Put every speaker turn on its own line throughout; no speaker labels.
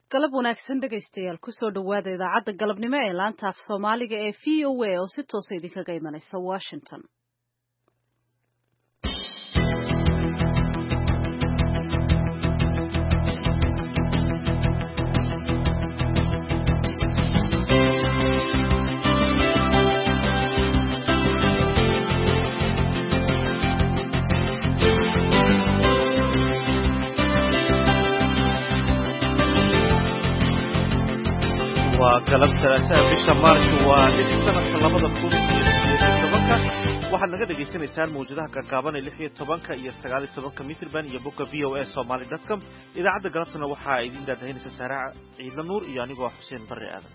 galab wanaagsan dhegaystayaal kusoo dhawaada idaacadda galabnimo ee laanta af soomaaliga ee VOA oo si toosa idinkaga imanaysa Washington.
galab talaata bisha Maarch waa sanadka 2017 waxaad naga dhageysanaysaan mawjadaha gaagaaban ee 16 iyo 19 mitirban iyo bogga voasomali.com idaacadda galabtana waxaa idin daadahinaysa Saarac Ciidla Nuur iyo anigoo Xuseen Barre Aadan.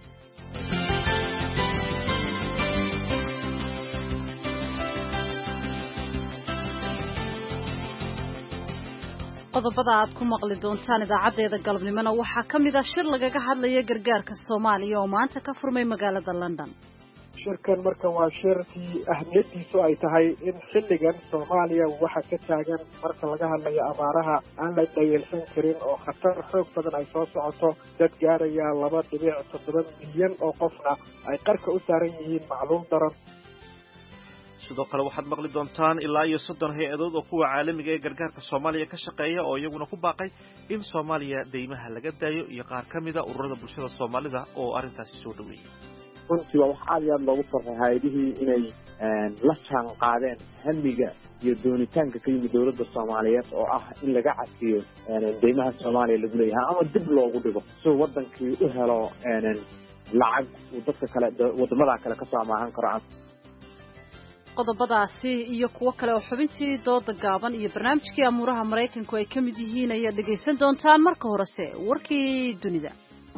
qodobada aad ku maqli doontaan idaacadeeda galabnimona waxaa ka mid ah shir lagaga hadlaya gargaarka Soomaaliya oo maanta ka furmay magaalada London.
shirkan marka waa shirkii ahmiyadiisu ay tahay in xilligan Soomaaliya waxa ka taagan marka laga hadlayo abaaraha aan la dayalsan karin oo khatar xoog badan ay soo socoto dad gaaraya 2.7 milyan oo qofna ay qarka u saaran yihiin macluul daran.
sidoo kale waxaad maqli doontaan ilaa iyo 30 hay'adood oo kuwa caalamiga ee gargaarka Soomaaliya ka shaqeeya oo iyaguna ku baaqay in Soomaaliya deymaha laga daayo iyo qaar kamida ururada bulshada Soomaalida oo arintaasi soo dhaweeyay.
runtii waa wax aad iyo aad loogu farxay hay'adihii inay la jaan qaadeen hamiga iyo doonitaanka ka yimid dowladda Soomaaliyeed oo ah in laga cafiyo deymaha Soomaaliya lagu leeyahay ama dib loogu dhigo si wadankii u helo lacag uu dadka kale wadamada kale ka soo amaahan karo.
qodobadaasi iyo kuwo kale oo xubintii dooda gaaban iyo barnaamijkii amuuraha Mareykanku ay kamid yihiin ayaa dhageysan doontaan marka horese warkii dunida.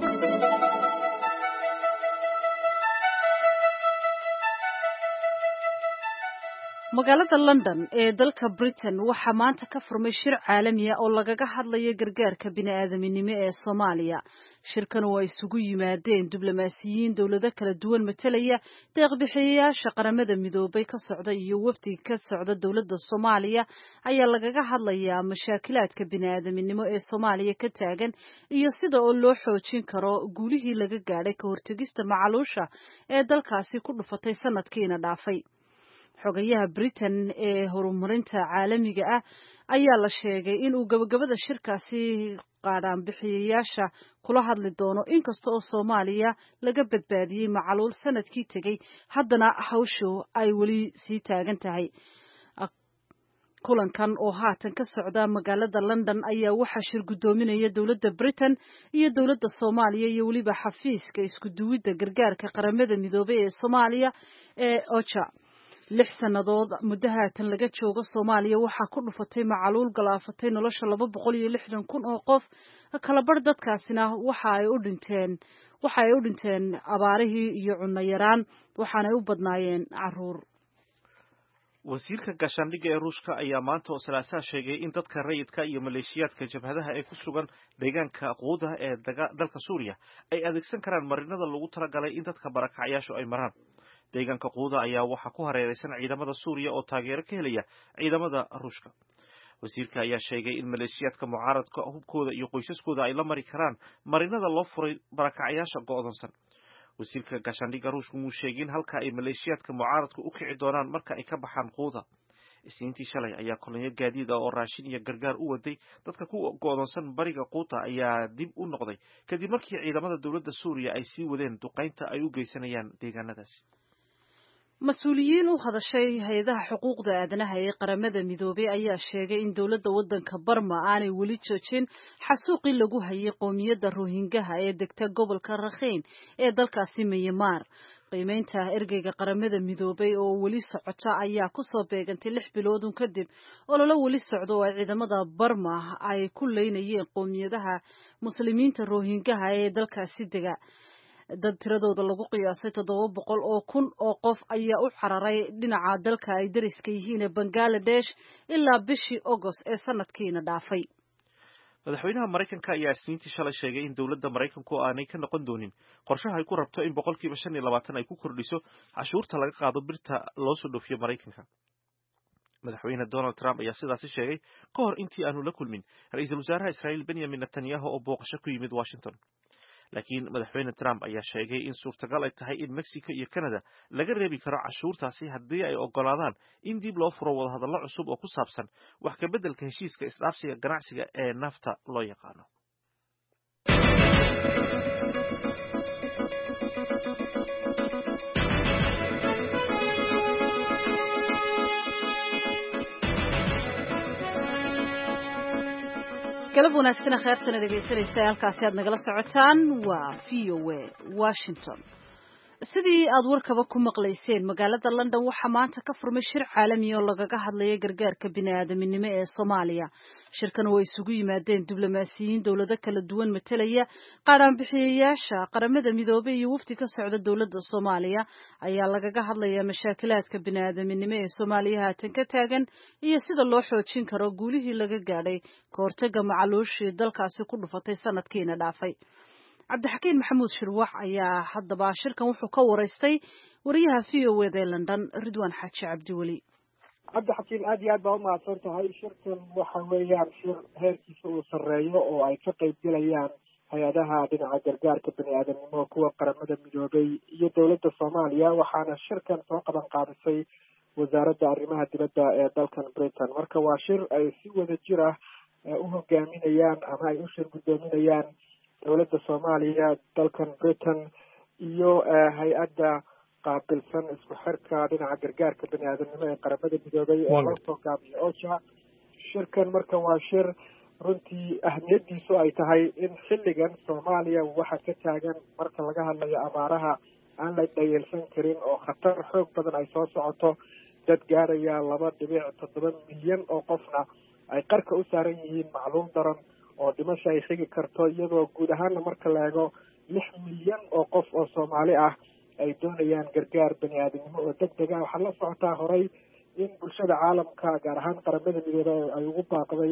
magaalada London ee dalka Britain waxa maanta ka furmay shir caalami ah oo lagaga hadlayo gargaarka bini'aadamnimo ee Soomaaliya. shirkan oo ay isugu yimaadeen diblomaasiyiin dawlado kala duwan metelaya deeq-bixiyayaasha qaramada midoobay ka socda iyo wafdi ka socda dawladda Soomaaliya ayaa lagaga hadlayaa mashaakilaadka bini'aadamnimo ee Soomaaliya ka taagan iyo sida oo loo xoojin karo guulihii laga gaadhay ka hortagista macaluusha ee dalkaasi ku dhufatay sanadkiina dhaafay. xogayaha Britain ee horumarinta caalamiga ah ayaa la sheegay in uu gabagabada shirkaasi qaadaan bixiyayaasha kula hadli doono inkasta oo Soomaaliya laga badbaadiyay macaluul sanadkii tagay haddana hawshu ay wali sii taagan tahay. kulankan oo haatan ka socda magaalada London ayaa waxa shir gudoominaya dawladda Britain iyo dawladda Soomaaliya iyo waliba xafiiska isku duwidda gargaarka qaramada midoobay ee Soomaaliya ee OCHA. 6 sanadood muddahaatan laga joogo Soomaaliya waxaa ku dhufatay macaluul galaafatay nolosha 260,000 oo qof kala bar dadkaasina waxa ay u dhinteen abaarihii iyo cunno yaraan waxaana ay u badnaayeen caruur.
wasiirka gaashaandhigga ee Ruushka ayaa maanta oo Salaasaa sheegay in dadka rayidka iyo maleeshiyaadka jabhadaha ee ku sugan deegaanka Quuda ee dalka Suuriya ay adeegsan karaan marinada lagu talagalay in dadka barakacayaashu ay maraan. deegaanka Quuda ayaa waxa ku hareeraysan ciidamada Suuriya oo taageero ka helaya ciidamada Ruushka. wasiirka ayaa sheegay in maleeshiyaadka mucaaradka hubkooda iyo qoysaskooda ay la mari karaan marinada loo furay barakacayaasha go'doonsan. wasiirka gaashaandhigga Ruushka muu sheegin halka ay maleeshiyaadka mucaaradku u kici doonaan marka ay ka baxaan Quuda. isniintii shalay ayaa kolonyo gaadiid ah oo raashin iyo gargaar u waday dadka ku go'doonsan bariga Quuta ayaa dib u noqday kadib markii ciidamada dawladda Suuriya ay sii wadeen duqeynta ay u geysanayaan deegaanadaasi.
mas-uuliyiin u hadashay hay'adaha xuquuqda aadanaha ee qaramada midoobay ayaa sheegay in dawladda waddanka Burma aanay weli joojin xasuuqii lagu hayay qoomiyadda Rohingya ee degta gobolka Rakhine ee dalkaasi Myanmar. qiimeynta ergeyga qaramada midoobay oo weli socota ayaa ku soo beegantay 6 bilood kadib olole weli socdo oo ciidamada Burma ay ku leynayeen qoomiyadaha muslimiinta Rohingya ee dalkaasi dega. dad tiradooda lagu qiyaasay 700,000 oo qof ayaa u cararay dhinaca dalka ay dariska yihiin ee Bangladesh ilaa bishii August ee sanadkiina dhaafay.
madaxweynaha Mareykanka ayaa isniintii shalay sheegay in dawladda Mareykanku aanay ka noqon doonin qorshaha ay ku rabto in 25% ay ku kordhiso cashuurta laga qaado birta loo soo dhoofiyo Mareykanka. madaxweyne Donald Trump ayaa sidaasi sheegay ka hor intii aanu la kulmin ra'iisul wasaaraha Israa'iil Benjamin Netanyahu oo booqasho ku yimid Washington. laakiin madaxweyne Trump ayaa sheegay in suurtagal ay tahay in Mexico iyo Canada laga reebi karo cashuurtaasi haddii ay ogolaadaan in dib loo furo wadahadallo cusub oo ku saabsan wax ka beddelka heshiiska isdhaafsiga ganacsiga ee NAFTA loo yaqaano.
galab wanaagsan khayrtana dhegeysanaysa halkaasi aad nagala socotaan waa VOA Washington. sidii aad warkaba ku maqlayseen magaalada London waxaa maanta ka furmay shir caalami oo lagaga hadlayo gargaarka bini'aadamnimo ee Soomaaliya. shirkan oo isugu yimaadeen diblomaasiyiin dawlado kala duwan metelaya qaran bixiyayaasha qaramada midoobay iyo wafdi ka socda dawladda Soomaaliya ayaa lagaga hadlayaa mashaakilaadka bini'aadamnimo ee Soomaaliya haatan ka taagan iyo sida loo xoojin karo guulihii laga gaadhay ka hortagga macaluushii dalkaasi ku dhufatay sanadkiina dhaafay. cabdixakiin maxamuud shirwax ayaa haddaba shirkan wuxuu ka waraystay wariyaha VOA ee London Ridwaan Xaaji Cabdiweli.
cabdixakiin aad iyo aad baa umahadsan tahay. shirkan waxa weeyaan shir heerkiisa uu sarreeyo oo ay ka qayb galayaan hay-adaha dhinaca gargaarka bini'aadanimo kuwa qaramada midoobay iyo dawladda Soomaaliya, waxaana shirkan soo qaban qaadisay wasaaradda arrimaha dibadda ee dalkan Britain. marka waa shir ay si wada jir ah u hogaaminayaan ama ay u shir guddoominayaan dawladda Soomaaliya, dalkan Britain iyo hay-adda qaabilsan isku xirka dhinaca gargaarka bini'aadanimo ee qaramada midoobay ee loo soo gaabiyo OCHA. shirkan marka waa shir runtii ahmiyadiisu ay tahay in xilligan Soomaaliya waxa ka taagan marka laga hadlayo abaaraha aan la dhayalsan karin oo khatar xoog badan ay soo socoto. dad gaaraya 2.7 milyan oo qofna ay qarka u saaran yihiin macluul daran oo dhimasho ay xigi karto, iyadoo guud ahaanna marka la eego 6 milyan oo qof oo Soomaali ah ay doonayaan gargaar bini'aadanimo oo degdeg ah. waxaa la socotaa horey in bulshada caalamka gaar ahaan qaramada midoobay ay ugu baaqday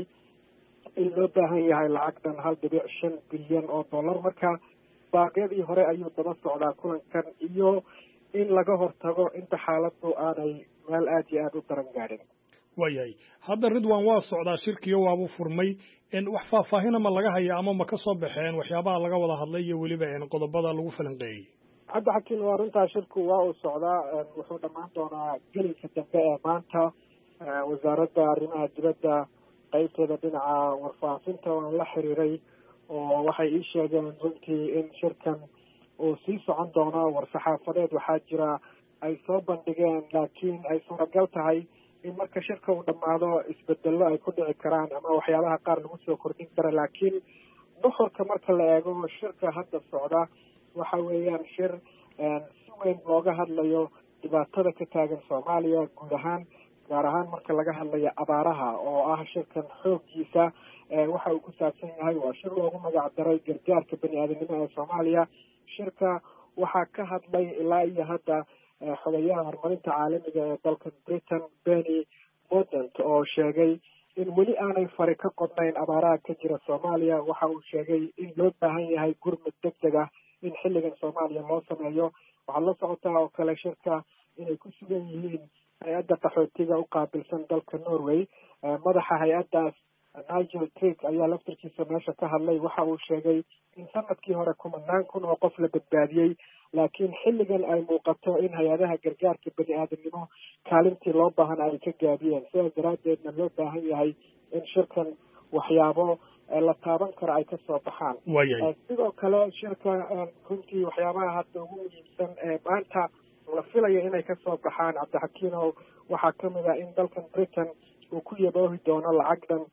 in loo baahan yahay lacagtan 1.5 bilyan oo dollar. marka baaqyadii hore ayuu daba socdaa kulankan iyo in laga hortago inta xaaladdu aanay meel aad iyo aad u daran gaadhin.
waayahay hadda Ridwaan waa socdaa shirkiyo waabu furmay wax faahfaahin ma laga hayaa ama ma ka soo baxeen waxyaabaha laga wada hadlay iyo weliba qodobada lagu falanqeeyay.
cabdixakiin waa runtaa shirku waa uu socdaa, wuxuu dhammaan doonaa gelinka dambe ee maanta. wasaaradda arrimaha dibadda qaybteeda dhinaca warfaafinta waan la xiriiray oo waxay ii sheegeen runtii in shirkan uu sii socon doono. war-saxaafadeed waxaa jira ay soo bandhigeen, laakiin ay suuragal tahay in marka shirka uu dhammaado isbedello ay ku dhici karaan ama waxyaabaha qaar lagu soo kordhin kara. laakiin nuxurka marka la eego shirka hadda socda waxa weeyaan shir si weyn looga hadlayo dhibaatada ka taagan Soomaaliya guud ahaan, gaar ahaan marka laga hadlayo abaaraha oo ah shirkan xooggiisa waxa uu ku saabsan yahay. waa shir loogu magac daray gargaarka bini'aadanimo ee Soomaaliya. shirka waxaa ka hadlay ilaa iyo hadda xogayaha horumarinta caalamiga ee dalkan Britain Penny Mordaunt oo sheegay in weli aanay fari ka qodnayn abaaraha ka jira Soomaaliya. waxa uu sheegay in loo baahan yahay gurmad degdeg ah in xilligan Soomaaliya loo sameeyo. waxaa la socotaa oo kale shirka inay ku sugan yihiin hay-adda qaxootiga u qaabilsan dalka Norway. madaxa hay-addaas Nigel Trick ayaa laftirkiisa meesha ka hadlay. waxa uu sheegay in sanadkii hore 10,000 oo qof la badbaadiyey, laakiin xilligan ay muuqato in hay-adaha gargaarka bini'aadanimo kaalintii loo baahan ay ka gaabiyeen. sidaas daraaddeedna loo baahan yahay in shirkan waxyaabo la taaban karo ay ka soo baxaan. sidoo kale shirka runtii waxyaabaha hadda ugu muhiimsan ee maanta la filayo inay ka soo baxaan cabdixakiinow waxaa ka mid ah in dalkan Britain uu ku yaboohi doono lacagdan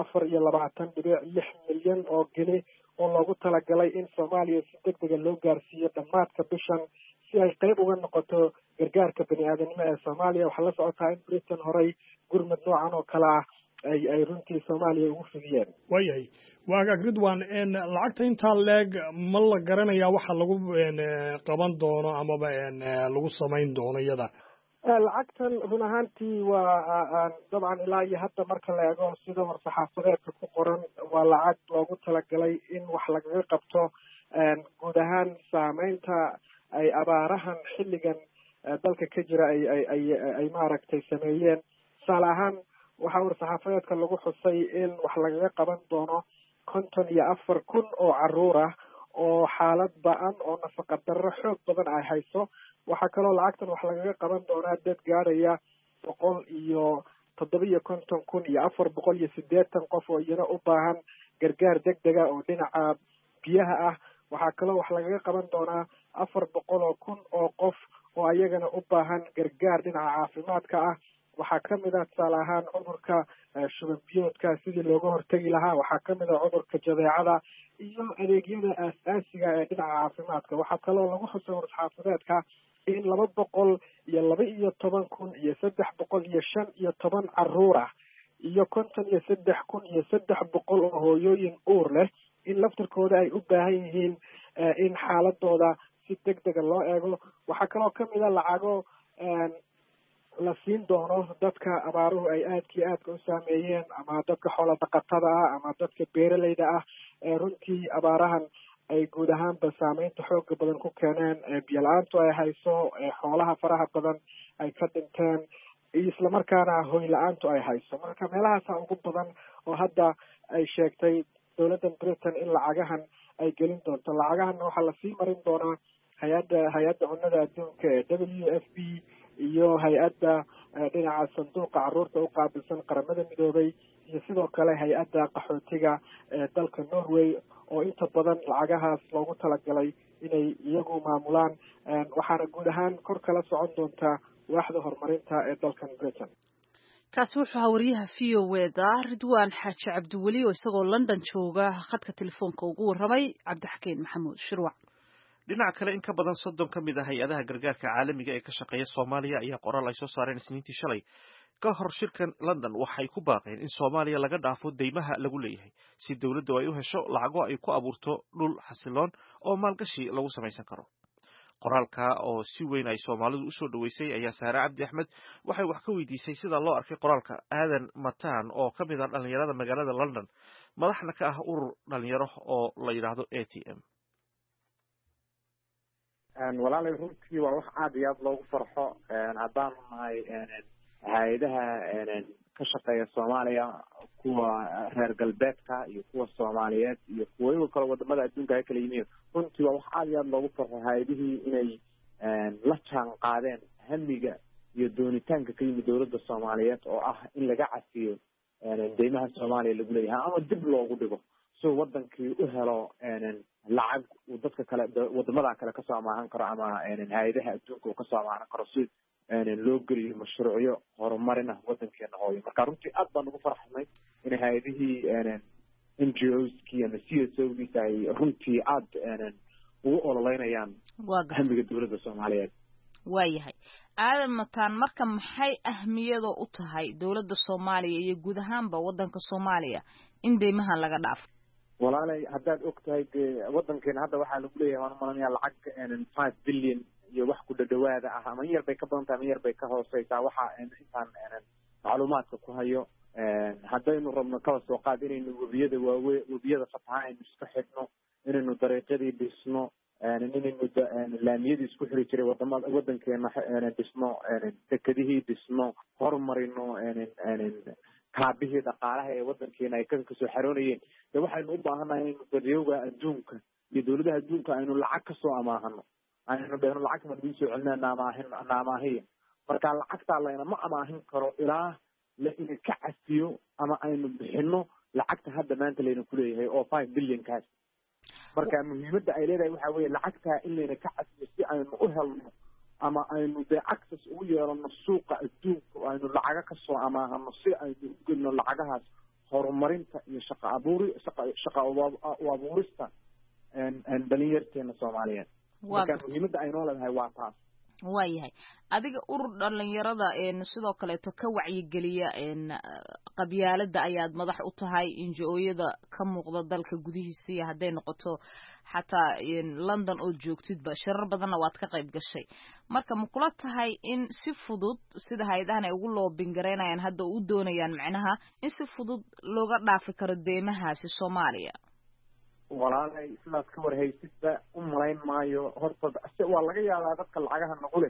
24.6 milyan oo geni oo loogu talagalay in Soomaaliya si degdega loo gaarsiiyo dhammaadka bishan si ay qayb uga noqoto gargaarka bini'aadanimo ee Soomaaliya. waxaa la socotaa in Britain horey gurmad noocan oo kale ah ay runtii Soomaaliya ugu fidiyeen.
waayahay waagaag Ridwaan lacagta intaa leeg ma la garanayaa waxa lagu qaban doono amaba lagu samayn doono iyada?
lacagtan run ahaantii waa dabcan ilaa iyo hadda marka la eego sida war-saxaafadeedka ku qoran waa lacag loogu talagalay in wax lagaga qabto guud ahaan saameynta ay abaarahan xilligan dalka ka jira ay maaragtay sameeyeen. tusaale ahaan waxaa war-saxaafadeedka lagu xusay in wax lagaga qaban doono 54,000 oo caruur ah oo xaalad ba-an oo nafaqa darro xoog badan ay hayso. waxaa kaloo lacagtan wax lagaga qaban doonaa dad gaaraya 157,480 qof oo iyana u baahan gargaar degdega oo dhinaca biyaha ah. waxaa kaloo wax lagaga qaban doonaa 400,000 oo qof oo ayagana u baahan gargaar dhinaca caafimaadka ah. waxaa kamid ah tusaale ahaan cudurka shuban biyoodka sidii looga hortegi lahaa. waxaa kamid ah cudurka jadeecada iyo adeegyada aas-aasiga ee dhinaca caafimaadka. waxaa kaloo lagu xusay war-saxaafadeedka in 212,315 caruur ah iyo 53,300 oo hooyooyin uur leh in laftirkooda ay u baahan yihiin in xaaladooda si degdega loo eego. waxaa kaloo kamid a lacago la siin doono dadka abaaruhu ay aadka u saameeyeen, ama dadka xoola dhaqatada ah ama dadka beeraleyda ah ee runtii abaarahan ay guud ahaanba saameynta xooga badan ku keeneen, biyo la-aantu ay hayso, xoolaha faraha badan ay ka dhinteen, iyo islamarkaana hoy la-aantu ay hayso. marka meelahaasa ugu badan oo hadda ay sheegtay dowladda Britain in lacagahan ay gelin doonto. lacagahanna waxaa lasii marin doonaa hay-adda cunnada adduunka ee WFP iyo hay-adda dhinaca sanduuqa caruurta u qaabilsan qaramada midoobay, iyo sidoo kale hay-adda qaxootiga ee dalka Norway oo inta badan lacagahaas loogu talagalay inay iyagu maamulaan. waxaana guud ahaan kor kala socon doontaa waaxda horumarinta ee dalkan Britain.
kaasi wuxuu ahaa wariyaha VOA-da Ridwaan Xaaji Cabdiweli oo isagoo London jooga khadka telefoonka ugu warramay Cabdixakiin Maxamuud Shirwac.
dhinaca kale in ka badan 30 ka mid ah hay-adaha gargaarka caalamiga ee ka shaqeeya Soomaaliya ayaa qoraal ay soo saareen Isniintii shalay ka hor shirkan London waxay ku baaqeen in Soomaaliya laga dhaafo deymaha lagu leeyahay si dawladdu ay u hesho lacago ay ku abuurto dhul xasiloon oo maalgashi lagu samaysan karo. qoraalka oo si weyn ay Soomaalidu u soo dhaweysay ayaa Saare Cabdi Axmed waxay wax ka weydiisay sida loo arkay qoraalka Aadan Mataan oo ka mid ah dhalinyarada magaalada London madaxna ka ah urur dhalinyaro oo la yiraahdo ATM.
walaalay runtii waa wax aad iyo aad loogu farxo haddaan nahay hay-adaha ka shaqeeya Soomaaliya, kuwa reer galbeedka iyo kuwa Soomaaliyeed iyo kuwa kale wadamada adduunka ay kala yihiin. runtii waa wax aad iyo aad loogu farxo hay-adihii inay la jaan qaadeen hamiga iyo doonitaanka ka yimid dowladda Soomaaliyeed oo ah in laga cafiyo deymaha Soomaaliya lagu leeyahay ama dib loogu dhigo si wadankii u helo lacag uu dadka kale wadamada kale kasoo amaahan karo ama hay-adaha adduunka uu kasoo amaahan karo si loo geliyo mashruucyo horumarin ah wadankeena hooyo. marka runtii aad baan ugu farxnay in hay-adihii NGOskii ama CSOgiisa ay runtii aad ugu ololeynayaan hamiga dowladda Soomaaliyeed.
waayahay Aadan Mataan, marka maxay ahmiyado u tahay dowladda Soomaaliya iyo guud ahaanba wadanka Soomaaliya in deymahan laga dhaafo?
walaalay haddaad ogtahay wadankeena hadda waxaa lagu leeyahay waan malanaya lacag 5 billion iyo wax ku dhadhawaada ah, ama yar bay ka badan tahay ama yar bay ka hooseysaa. waxa intaan macluumaadka ku hayo haddaynu rabno kala soo qaad inaynu webiyada fataha aynu iska xidhno, inaynu dariiqyadii dhisno, inaynu laamiyadii isku xiri jiray wadankeena dhisno, dekedihii dhisno, horumarino kaabihii dhaqaalaha ee wadankeena ay kasoo xaroonayeen. de waxaynu u baahannahay inaynu daryowga adduunka iyo dowladaha adduunka aynu lacag kasoo amaahano, aynu dhehno lacagta ma lagu soo celinaa naamaahiya. marka lacagtaa laynama amaahin karo ilaa ina ka cafiyo ama aynu bixino lacagta hadda maanta layna kuleeyahay oo 5 billion kaas. marka muhiimadda ay leedahay waxaa weeye lacagtaa in layna ka cafiyo si aynu u helno ama aynu dee access ugu yeelano suuqa adduunka oo aynu lacaga kasoo amaahano si aynu u gelino lacagahaas horumarinta iyo shaqa u abuurista dhalinyarteena Soomaaliyeed. marka muhiimadda ay noo leedahay waa taas.
waayahay adiga urur dhalinyarada sidoo kaleeto ka wacyigeliya qabyaalada ayaad madax u tahay, NGO-yada ka muuqda dalka gudihiisa iyo hadday noqoto xataa London oo joogtidba shirar badanna waad ka qayb gashay. marka ma kula tahay in si fudud sida hay-adahan ay ugu loobingareynayaan hadda u doonayaan macnaha in si fudud looga dhaafi karo deymahaasi Soomaaliya?
walaalay sidaas ka warhaysidba u malayn maayo. horta waa laga yaabaa dadka lacagaha nagu leh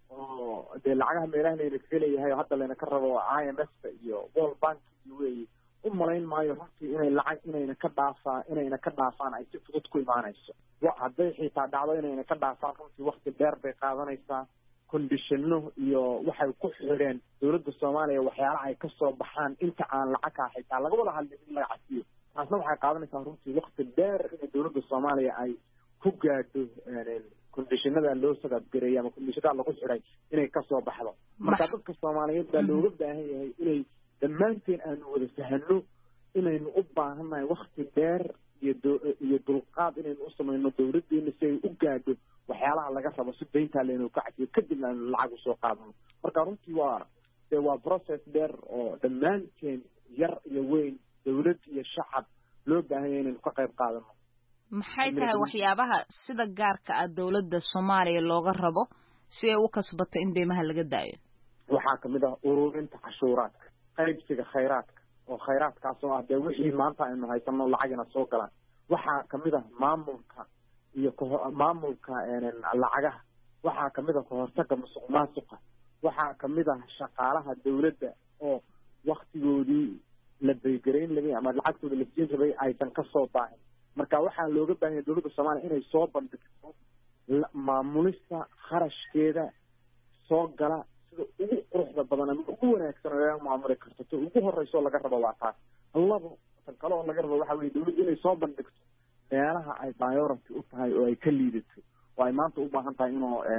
oo dee lacagaha meelaha layna kaga leeyahay oo hadda layna ka rabo IMF iyo World Bank weeye u malayn maayo runtii inayna ka dhaafaan ay si fudud ku imaanayso hadday xitaa dhacdo inayna ka dhaafaan runtii waqti dheer bay qaadanaysaa conditionno iyo waxay ku xireen dowladda Soomaaliya waxyaalaha ay ka soo baxaan inta aan lacagka xitaa laga wada hadlin in laga cafiyo taasna waxay qaadanaysaa runtii waqti dheer in dowladda Soomaaliya ay ku gaadho conditionada loo sababgareeyay ama conditionada lagu xiray inay ka soo baxdo marka dadka Soomaaliyeed baa looga baahan yahay inay dhammaanteen aanu wada fahanno inaynu u baahannahay waqti dheer iyo dulqaad inaynu u samayno dowladdeena si ay u gaadho waxyaalaha laga rabo si deynta leenoo ka cafiyo kadibna aanu lacag usoo qaadano marka runtii waa process dheer oo dhammaanteen yar iyo weyn dowlad iyo shacab loo baahan yahay inaynu ka qayb qaadano
maxay tahay waxyaabaha sida gaarka ah dowladda Soomaaliya looga rabo si ay u kasbato in deymaha laga daayo
waxaa kamid ah ururinta cashuuraadka qaybsiga khayraadka oo khayraadkaas oo ah dee wixii maanta aynu haysano lacagina soo galaan waxaa kamid ah maamulka lacagaha waxaa kamid ah kahortaga musuqmaasuqa waxaa kamid ah shaqaalaha dowladda oo waktigoodii la beygarayn labay ama lacagtooda la siin rabay aysan ka soo baahin marka waxaa looga baahan yahay dowladda Soomaaliya inay soo bandhigto maamulista kharashkeeda soo gala sida ugu quruxda badan ama ugu wanaagsan oo ay maamuli karto ugu horeyso laga rabo waa taas labo tan kale oo laga rabo waxa weeye dowladda inay soo bandhigto meelaha ay priority u tahay oo ay ka liidato oo ay maanta u baahan tahay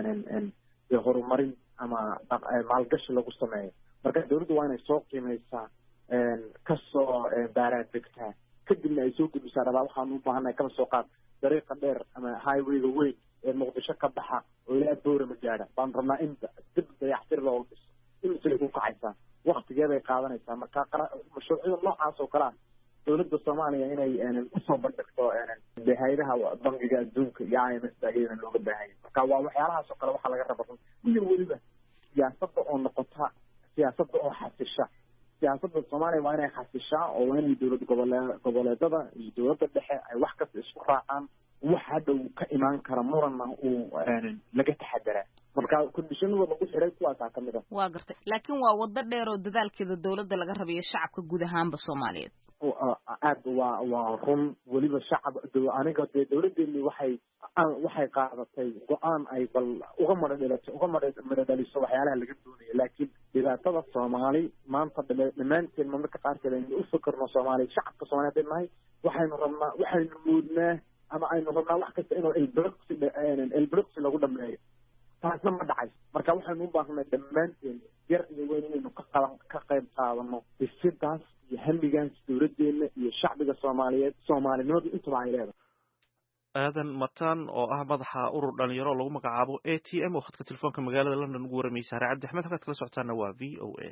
inuu horumarin ama maalgashi lagu sameeyo marka dowladda waa inay soo qiimeysaa kasoo baaraadegtaa kadibna ay soo gudbisaa rabaa waxaan u baahannahay kala soo qaad dariiqa dheer ama highwayga weyn ee Muqdisho ka baxa oo ilaa Boorama gaadha baan rabnaa in dib dayactir loo dhiso inay ku kacaysaa waqtigeeda ay qaadanaysaa marka mashruucyada noocaas oo kale ah dowladda Soomaaliya inay u soo bandhigto hay'adaha bangiga adduunka iyo IMF ayayna looga baahan yahay marka waa waxyaalahaas oo kale waxaa laga rabaa iyo weliba siyaasadda oo noqota siyaasadda oo xasisha siyaasadda Soomaaliya waa inay xasishaa oo waa inay dowlad goboleedada iyo dowladda dhexe ay wax kasta isku raacaan wax hadda uu ka imaan kara muranna uu laga taxadaraa marka conditionada lagu xiray kuwaasaa kamid ah
waa gartay laakiin waa wado dheer oo dadaalkeeda dowladda laga rabayo shacabka guud ahaanba Soomaaliyeed
aad waa run weliba shacab aniga dee dowladdeeni waxay qaadatay go-aan ay bal uga madhadhaliso waxyaalaha laga doonayo laakiin dhibaatada Soomaali maanta dhammaanteen marmarka qaarkeed aynu u fikirno Soomaali shacabka Soomaaliyeed ay nahay waxaynu moodnaa ama aynu rabnaa wax kasta inuu elbirqsi lagu dhameeyo taasna ma dhacayso marka waxaynu u baahnay dhammaanteen yar iyo weyn inaynu ka qayb qaadano dhisidaas iyo hamigaas dowladdeena iyo shacbiga Soomaaliyeed Soomaalinimadu intaba ay leedahay
aadan mataan oo ah madaxa urur dhalinyaro lagu magacaabo ATM oo khadka telefoonka magaalada London ugu waramay Saare Cabdi Axmed halkaad kala socotaana waa VOA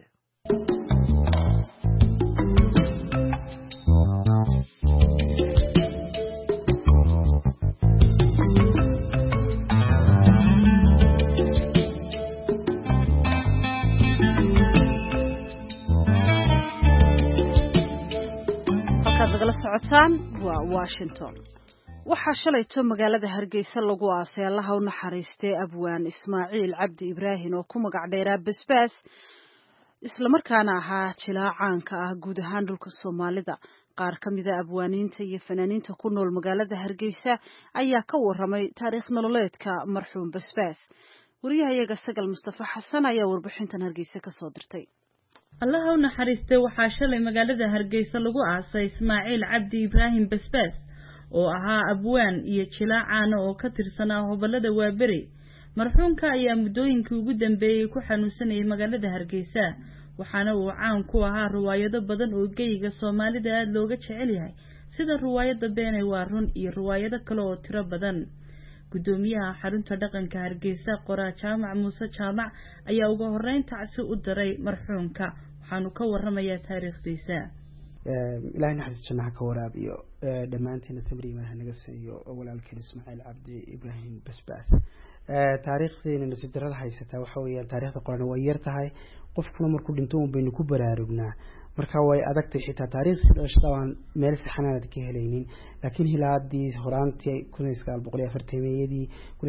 socotaan waa Washington waxaa shalayto magaalada Hargeysa lagu aasay Allaha u naxariistay abwaan Ismaaciil Cabdi Ibraahin oo ku magac dheeraa Basbaas isla markaana ahaa jilaa caanka ah guud ahaan dhulka Soomaalida qaar kamid ah abwaaniinta iyo fanaaniinta ku nool magaalada Hargeysa ayaa ka waramay taariikh nololeedka marxuum Basbaas wariyahayaga Sagal Mustafa Xasan ayaa warbixintan Hargeysa ka soo dirtay
Allaha u naxariistay waxaa shalay magaalada Hargeysa lagu aasay Ismaaciil Cabdi Ibraahin Basbaas oo ahaa abwaan iyo jilaa caan oo ka tirsanaa gobolada Waaberi marxuumka ayaa muddooyinkii ugu dambeeyay ku xanuunsanayay magaalada Hargeysa waxaana uu caan ku ahaa riwaayado badan oo geyga Soomaalida aad looga jecel yahay sida riwaayada Beenay waa run iyo riwaayado kale oo tiro badan gudoomiyaha xarunta dhaqanka Hargeysa Qoraa Jaamac Muuse Jaamac ayaa ugu horeyn tacsi u diray marxuumka waxaanu ka waramayaa taariikhdiisa
ilaahay naxariis jannaha ka waraabiyo dhamaanteena samri ma naga siiyo walaalkeen Ismaaciil Cabdi Ibraahin Basbaas taariikhdeena nasiib darrada haysata waxa weeyaan taariikhda qoran way yar tahay qofkuna markuu dhinto baynu ku baraarugnaa marka way adagtay xitaa taariikhda dhalashada aan meel saxanaad ka helaynin laakiin hilaadii horaantii 1940meeyadii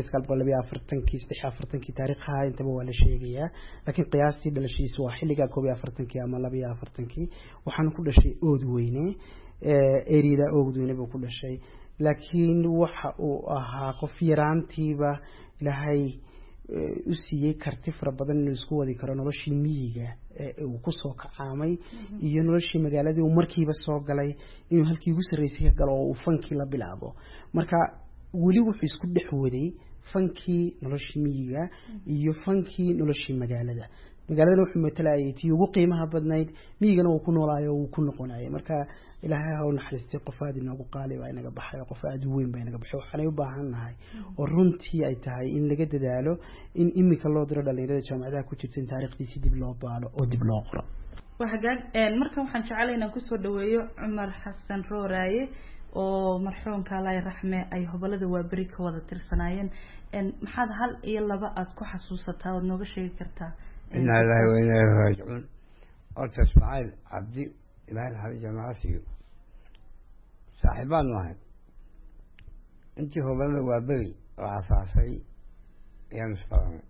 1942 taariikhaha intaba waa la sheegayaa laakiin qiyaastii dhalashiisu waa xilliga 41 ama 42 waxaan ku dhashay ood weyne erida oogduyna buu ku dhashay laakiin waxa uu ahaa qof yaraantiiba ilaahay u siiyay karti fara badan inuu isku wadi karo noloshii miyiga uu ku soo kacaamay iyo noloshii magaaladii uu markiiba soo galay inuu halkii ugu sareysay ka galo oo uu fankii la bilaabo marka weli wuxuu isku dhex waday fankii noloshii miyiga iyo fankii noloshii magaalada wuxuu matalayay tii ugu qiimaha badnayd miyigana uu ku noolaayo uu ku noqonayo marka ilaahay ha u naxariistay qof aad inoogu qaali waa inaga baxay qof aad u weyn baa inaga baxay waxaan u baahanahay oo runtii ay tahay in laga dadaalo in imika loo diro dhalinyarada jaamacadaha ku jirta in taariikhdiisa dib loo baalo oo dib loo qoro
markan waxaan jecelahay inaan kusoo dhaweeyo Cumar Xasan Rooraaye oo marxuumka Allah raxme ay hobalada waabari ka wada tirsanaayeen maxaad hal iyo laba aad ku xasuusataa oo nooga sheegi kartaa
إن الله وإنا إليه راجعون قلت إسماعيل عبدي إلهي الحريجة معاسي صاحبان واحد انت هو بلد وابري وعصاصي يا مسفرمي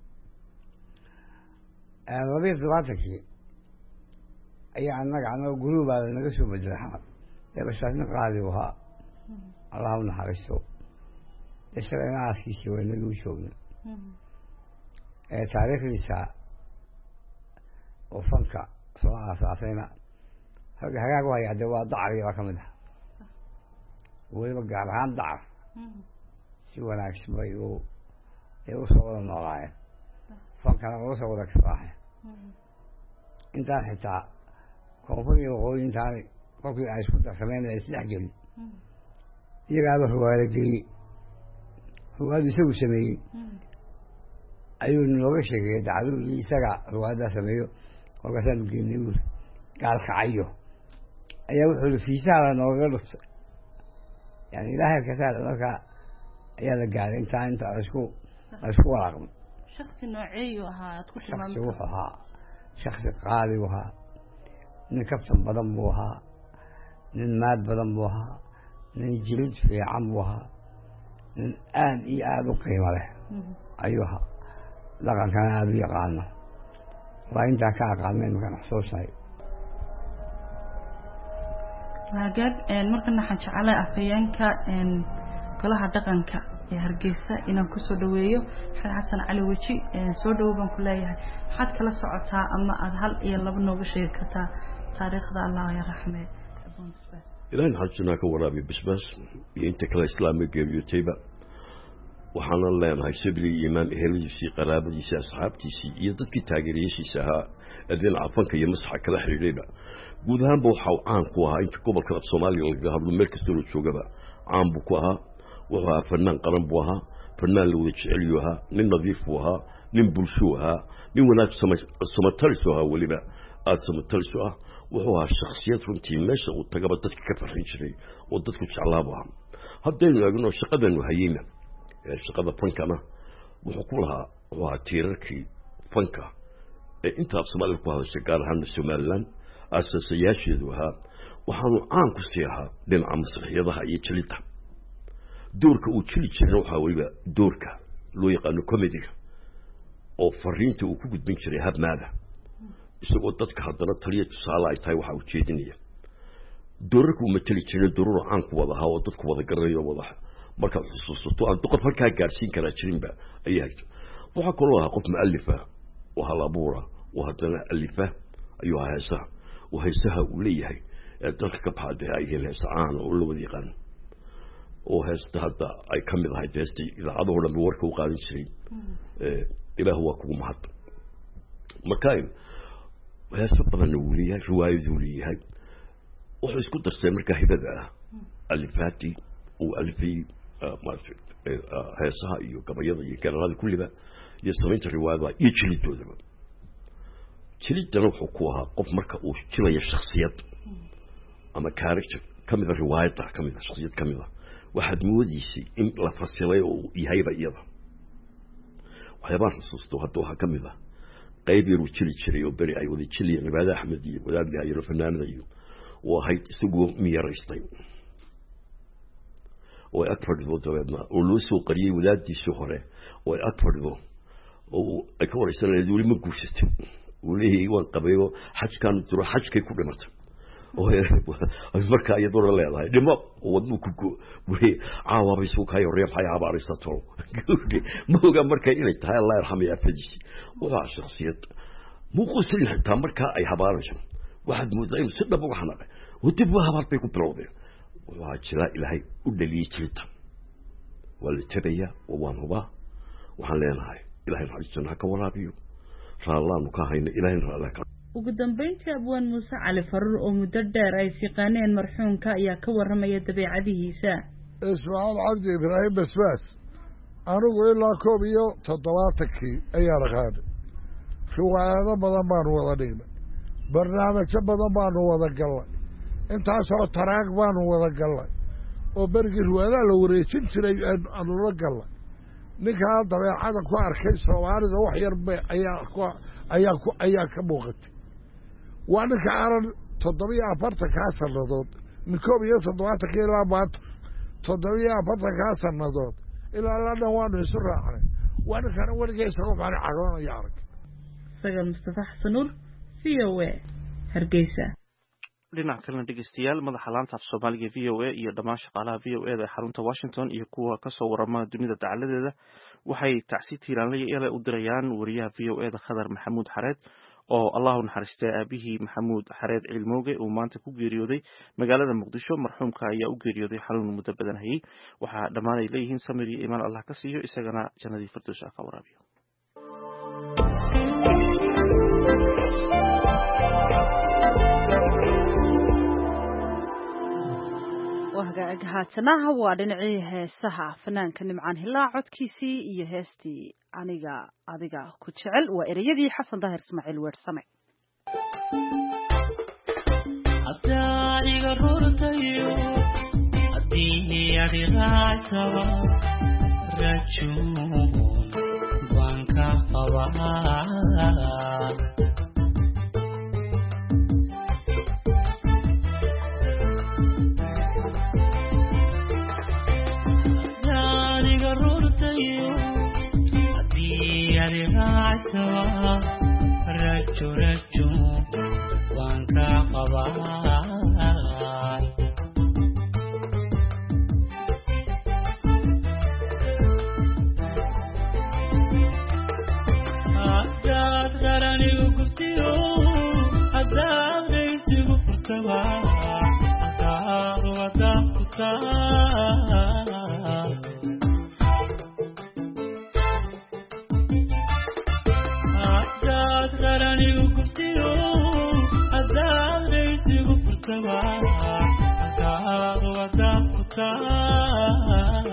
أنا ربيت ذواتك أي عنك عنك قلوب على نقصه بالجرحات يا بس نقالي وها اللهم نحرسه يشتغل عاسكي شوي نقول شوي تاريخ الإساء وفنك صلاة أساسينا هجاج وهي عدوى ضعري وكملها ويبقى على ضعف شو أنا أكسبه يوصل النوراية فنك أنا وصل لك صراحة أنت حتى كوفي وقول أنت كوفي عايش كنت كمان يستعجل يقعد هو يلقي هو هذا يسوي سمي أيوة نلوش كده عدو يسرع هو هذا سميه وقصد الجنود قال خعيه أيوة في ساعة نوغلط يعني لا هي كسر لك يا قال أنت أشكو رقم
شخص نوعي وها تكون
شخص وها شخص قالي وها نكبت بضموها نماد بضموها نجلد في عموها الآن إياد قيمة له أيها لقد كان هذا يقالنا وإنت كأقال من كان حصوصي
هاجد مركنا حنشعل أفيانك كلها دقنك يا هرجيسة إن كسر دويو حسن على وجهي سودو بن كلها حد كلا صعتها أما أذهل يلا بنو بشيكتا تاريخ ذا الله يا رحمة
إلهي حجنا كورابي بسبس ينت كلا إسلامي جيبيو تيبا وحنا الله ما يسبلي إيمان أهليسي قرابيسي أصحابتيسي يدك تاجريسي سها الذين عفنك يمسح كلا حريبا guudahaan buu waxa caan ku ahaa inta gobolka Soomaaliya laga hadlo meel kasta oo joogaba caan buu ku ahaa wuxuu fanaan qaran buu ahaa fanaan loo jecel yahay nin nadiif buu ahaa nin bulsho ahaa nin wanaag samatalis ahaa waliba samatalis ah wuxuu ahaa shakhsiyad runtii meesha uu tagaba dadka ka farxin jiray oo dadku jeclaaba haddaynu eegno shaqadanu hayina shaqada fankana wuxuu ku lahaa waa tiirarkii fanka ee inta Soomaaliya ku hadashay gaar ahaan Somaliland أساسيات وها وحنو عام كسيها بين عم صحيحها يجلدها دورك وتشيل روحها ويبقى دورك لو يقانو كوميدي أو فرينته وكوجد بين شري هاد ماذا يسوي ضدك حضرت طريقة صلاة تاي وحاو تشيدنية دورك ومثلي تشيل دور عنك وضعها وضدك وضع قرية وضعها مركب خصوصا تو أن تقف هالكا جالسين كلا تشرين بقى أي حاجة وحكولها قف مؤلفة وهالابورة وهدنا ألفة أيها هذا وهيسها وليه تلك بهذه هي السعان ولا وديقان وهستهدا أي كمل هاي تستي إذا عضو لم يورك وقال شيء إلى هو كم محط مكان وهسبب النولية رواية ذولية هاي وحس كنت استمر كهذا الفاتي والفي ما هيسها إيو كما يضي كان هذا كل ذا يستمر الرواية يجلد ذا تريد أن حكوها قف مركا وشيلة الشخصيات أما كاركتر كم إذا رواية كم إذا شخصيات كم إذا واحد موديسي إن لا فصلة ويهيبة إيضا وحيبان خصوصته هدوها كم إذا qayb yar uu jiri jiray oo beri ay wada jiliyeen cibaada axmed iyo wadaadga iyo fanaanada iyo oo ahayd isagoo miyaraystay oo ay ag fadhido dabeedna oo loo soo qariyey wadaaddiisii hore oo ay ag fadhido oo ay ka waraysanayeen weli ma guursatay uu leeyahay waan qabayo xajkaan duro xajkay ku dhimatay oo markaa iyadoo leedahay dhimo wadnu ku wuri caawabay soo kay reeb hay habaaraysa tolo ma oga markaa inay tahay Allah yarxamiya fadisi waa shakhsiyad muu qoslin xitaa markaa ay habaarayso waxaad moodaa inuu si dhab uga xanaaqay oo dib waa habaartay ku bilowday waa jira ilaahay u dhaliyay jirta wala tabaya waan huba waxaan leenahay ilaahay naxariisto ka waraabiyo raallaan ka hayna ilaahay raallaan ka
ugu dambeyntii abwaan muuse cali faruur oo muddo dheer ay siqaaneen marxuumka ayaa ka waramaya dabeecadihiisa
ismaaciil cabdi ibraahim basbaas anigu ilaa 77 ayaa raqaanay riwaayado badan baanu wada dhignay barnaamijyo badan baanu wada galnay intaasoo taraag baanu wada galnay oo berigii riwaayadaha la wareejin jiray aanu la galnay ninkaa dabeecada ku arkay soomaalida wax yar ayaa ka muuqatay waa ninka aanan 47 sannadood min 71 ilaa maanta 47 sannadood ilaa la dhan waanu isu raacnay waa ninkana weligiisa ruuxani cagoonaya arag
sagal mustafa xasanuur VOA Hargeysa
dhinaca kalena dhegeystayaal madaxa laanta af Soomaaliga VOA iyo dhammaan shaqaalaha VOA ee xarunta Washington iyo kuwa ka soo warama dunida dacaladeeda waxay tacsi tiiraanleyda u dirayaan wariyaha VOA Khadar Maxamuud Xareed oo Allahu naxariistay aabihii Maxamuud Xareed Cilmooge oo maanta ku geeriyooday magaalada Muqdisho marxuumka ayaa u geeriyooday xanuun muddo badan hayay waxa dhammaan ay leeyihiin samir iyo iimaan Allah ka siiyo isagana jannadii firdaws ka waraabiyo
haatanaha waa dhinacii heesaha fanaanka nimcaan hilaa codkiisii iyo heestii aniga adiga ku jecel waa ereyadii xasan daahir ismaaciil weersame
iga rurtayo haddii adiraactaba rajuun baan ka qabaa rajo waan ka qabaa haddaad qaranigu gurtiyo haddaad raysigu furtaba hadaad wada ku taa qaranigu gurtiyo haddaad raysigu furtaba hadaad wada ku taa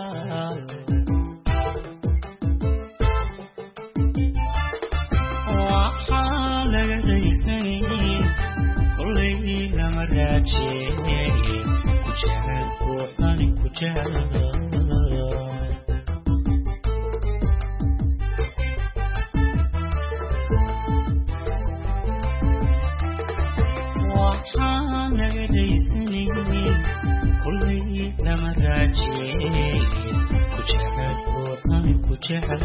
waxaa laga raysanay kollay lama raajiye ku jecel ruuxani ku jecel lama raajiye ku jecel ruuxani ku jecel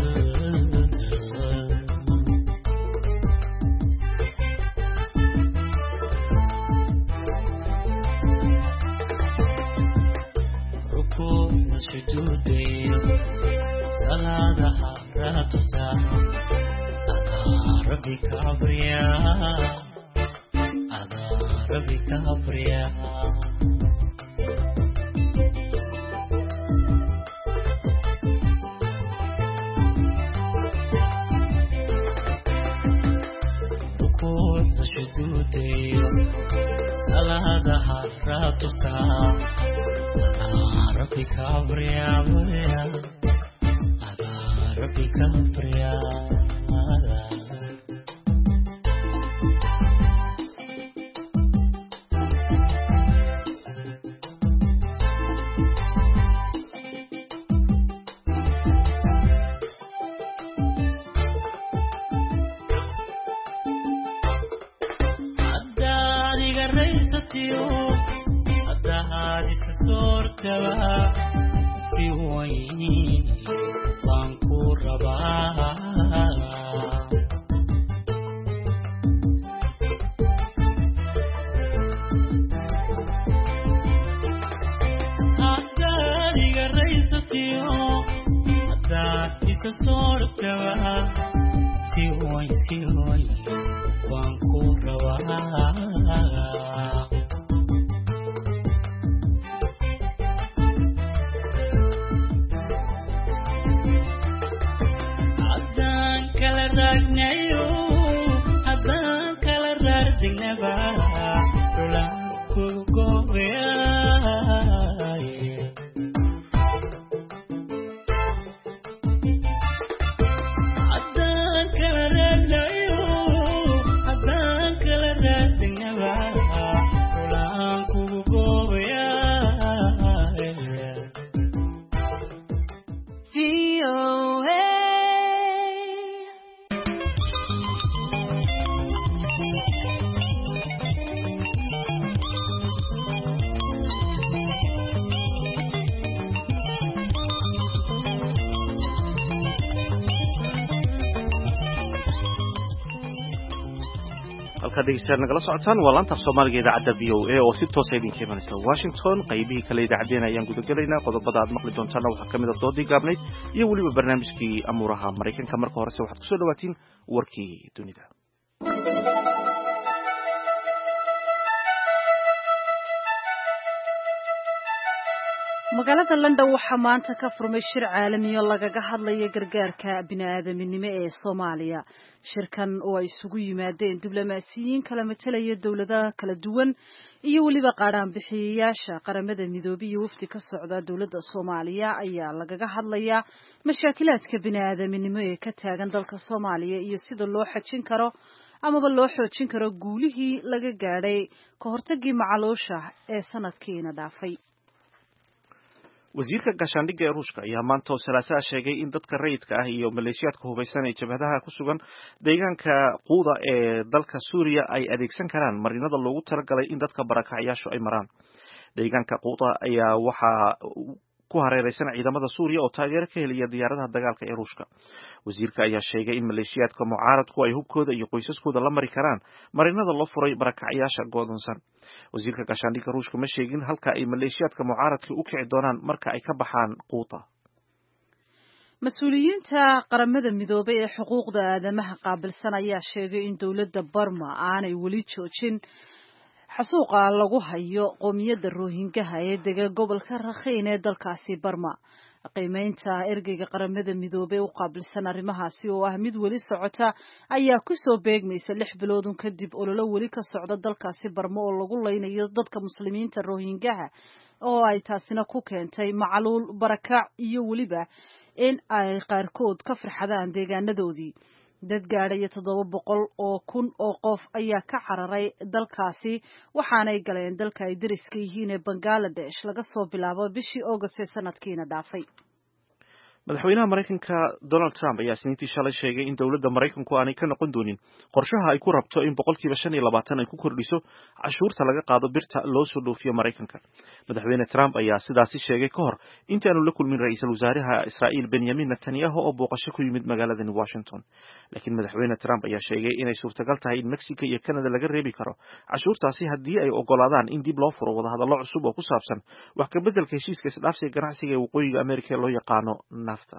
rukuucda sujuudayo salaadaha raatuta adaa rabbi ka abriya salaadaha raatuta adaa rabbi ka abriya soortaba si weyn baan ku rabaa adariga raysatiyo haddaad isa soortaba si weyn baan ku rabaa haddaan kala raardignaba dhulaan kugu gooyaaye haddaan kala raardignaba dhulaan kugu gooyaaye
halka dhegeystayaal nagala socotaan waa laanta Soomaaliga idaacadda VOA oo si toos ah idin keenaysa Washington qaybihii kale idaacadeena ayaan guda galaynaa qodobada aad maqli doontaan waxaa kamid ah doodii gaabnayd iyo waliba barnaamijkii amuuraha Mareykanka marka hore waxaad ku soo dhawaatiin warkii dunida
magaalada London waxaa maanta ka furmay shir caalami oo lagaga hadlayo gargaarka bini'aadamnimo ee Soomaaliya. Shirkan oo ay isugu yimaadeen diblomaasiyiin kala metelaya dawladaha kala duwan iyo waliba qaaraan bixiyayaasha qaramada midoobay iyo wafdi ka socda dawladda Soomaaliya ayaa lagaga hadlayaa mashaakilaadka bini'aadamnimo ee ka taagan dalka Soomaaliya iyo sida loo xajin karo amaba loo xoojin karo guulihii laga gaadhay ka hortagii macaluusha ee sanadkiina dhaafay.
wasiirka gaashaandhigga ee Ruushka ayaa maanta oo Salaasaa sheegay in dadka rayidka ah iyo maleeshiyaadka hubeysan ee jabhadaha ku sugan deegaanka Quuda ee dalka Suuriya ay adeegsan karaan marinada loogu talagalay in dadka barakacayaashu ay maraan. Deegaanka Quuda ayaa waxaa ku hareeraysan ciidamada Suuriya oo taageero ka helaya diyaaradaha dagaalka ee Ruushka. wasiirka ayaa sheegay in maleeshiyaadka mucaaradku ay hubkooda iyo qoysaskooda la mari karaan marinada loo furay barakacayaasha go'doonsan. wasiirka gaashaandhigga Ruushka ma sheegin halka ay maleeshiyaadka mucaaradka u kici doonaan marka ay ka baxaan Quuta.
mas-uuliyiinta qaramada midoobay ee xuquuqda aadamaha qaabilsan ayaa sheegay in dawladda Burma aanay weli joojin xasuuqa lagu hayo qoomiyadda Rohingya ee dega gobolka Rakhine ee dalkaasi Burma. qiimeynta ergeyga qaramada midoobay u qaabilsan arrimahaasi oo ah mid weli socota ayaa ku soo beegmaysa 6 bilood kadib ololo weli ka socda dalkaasi Burma oo lagu leynayo dadka muslimiinta Rohingya oo ay taasina ku keentay macaluul barakac iyo waliba in ay qaarkood ka farxadaan deegaanadoodii. dad gaadhaya 700,000 oo qof ayaa ka cararay dalkaasi waxaanay galeen dalka ay dariska yihiin ee Bangladesh laga soo bilaabo bishii August ee sanadkiina dhaafay.
madaxweynaha Mareykanka Donald Trump ayaa Isniintii shalay sheegay in dawladda Mareykanku aanay ka noqon doonin qorshaha ay ku rabto in 25% ay ku kordhiso cashuurta laga qaado birta loo soo dhoofiyo Mareykanka. madaxweyne Trump ayaa sidaasi sheegay ka hor intii aanu la kulmin ra'iisul wasaaraha Israa'iil Benjamin Netanyahu oo booqasho ku yimid magaalada Washington. laakiin madaxweyne Trump ayaa sheegay inay suurtagal tahay in Mexico iyo Canada laga reebi karo cashuurtaasi haddii ay ogolaadaan in dib loo furo wadahadallo cusub oo ku saabsan wax ka beddelka heshiiska isdhaafsiga ganacsiga ee waqooyiga Ameerika ee loo yaqaano NAFTA.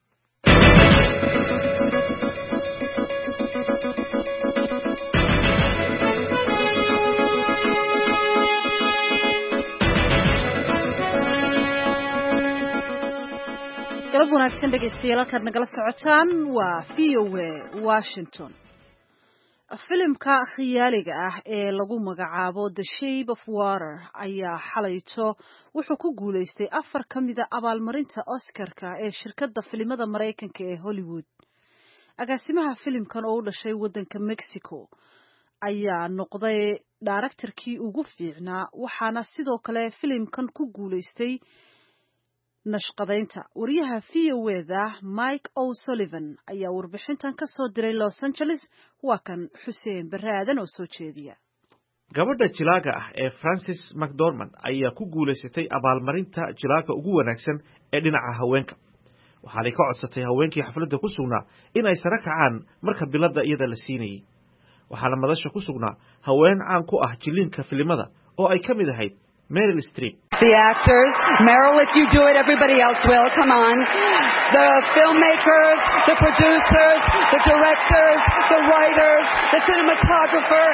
galab wanaagsan dhegeystayaal halkaad nagala socotaan waa VOA Washington. filimka khiyaaliga ah ee lagu magacaabo The Shape of Water ayaa xalayto wuxuu ku guuleystay 4 ka mid ah abaalmarinta Oscar-ka ee shirkadda filimada Mareykanka ee Hollywood. agaasimaha filimkan oo u dhashay waddanka Mexico ayaa noqday directorkii ugu fiicnaa waxaana sidoo kale filimkan ku guuleystay nashqadeynta. wariyaha VOA-da Mike O'Sullivan ayaa warbixintan ka soo diray Los Angeles waa kan Xuseen Baraadan oo soo jeediya.
gabadha jilaaga ah ee Frances McDormand ayaa ku guulaysatay abaalmarinta jilaaga ugu wanaagsan ee dhinaca haweenka. waxaanay ka codsatay haweenkii xafladda ku sugnaa in ay sara kacaan marka biladda iyada la siinayay. waxaana madasha ku sugnaa haween caan ku ah jilinka filimada oo ay ka mid ahayd Meryl Streep.
The actors, Meryl, if you do it, everybody else will. Come on. The filmmakers, the producers, the directors, the writers, the cinematographer,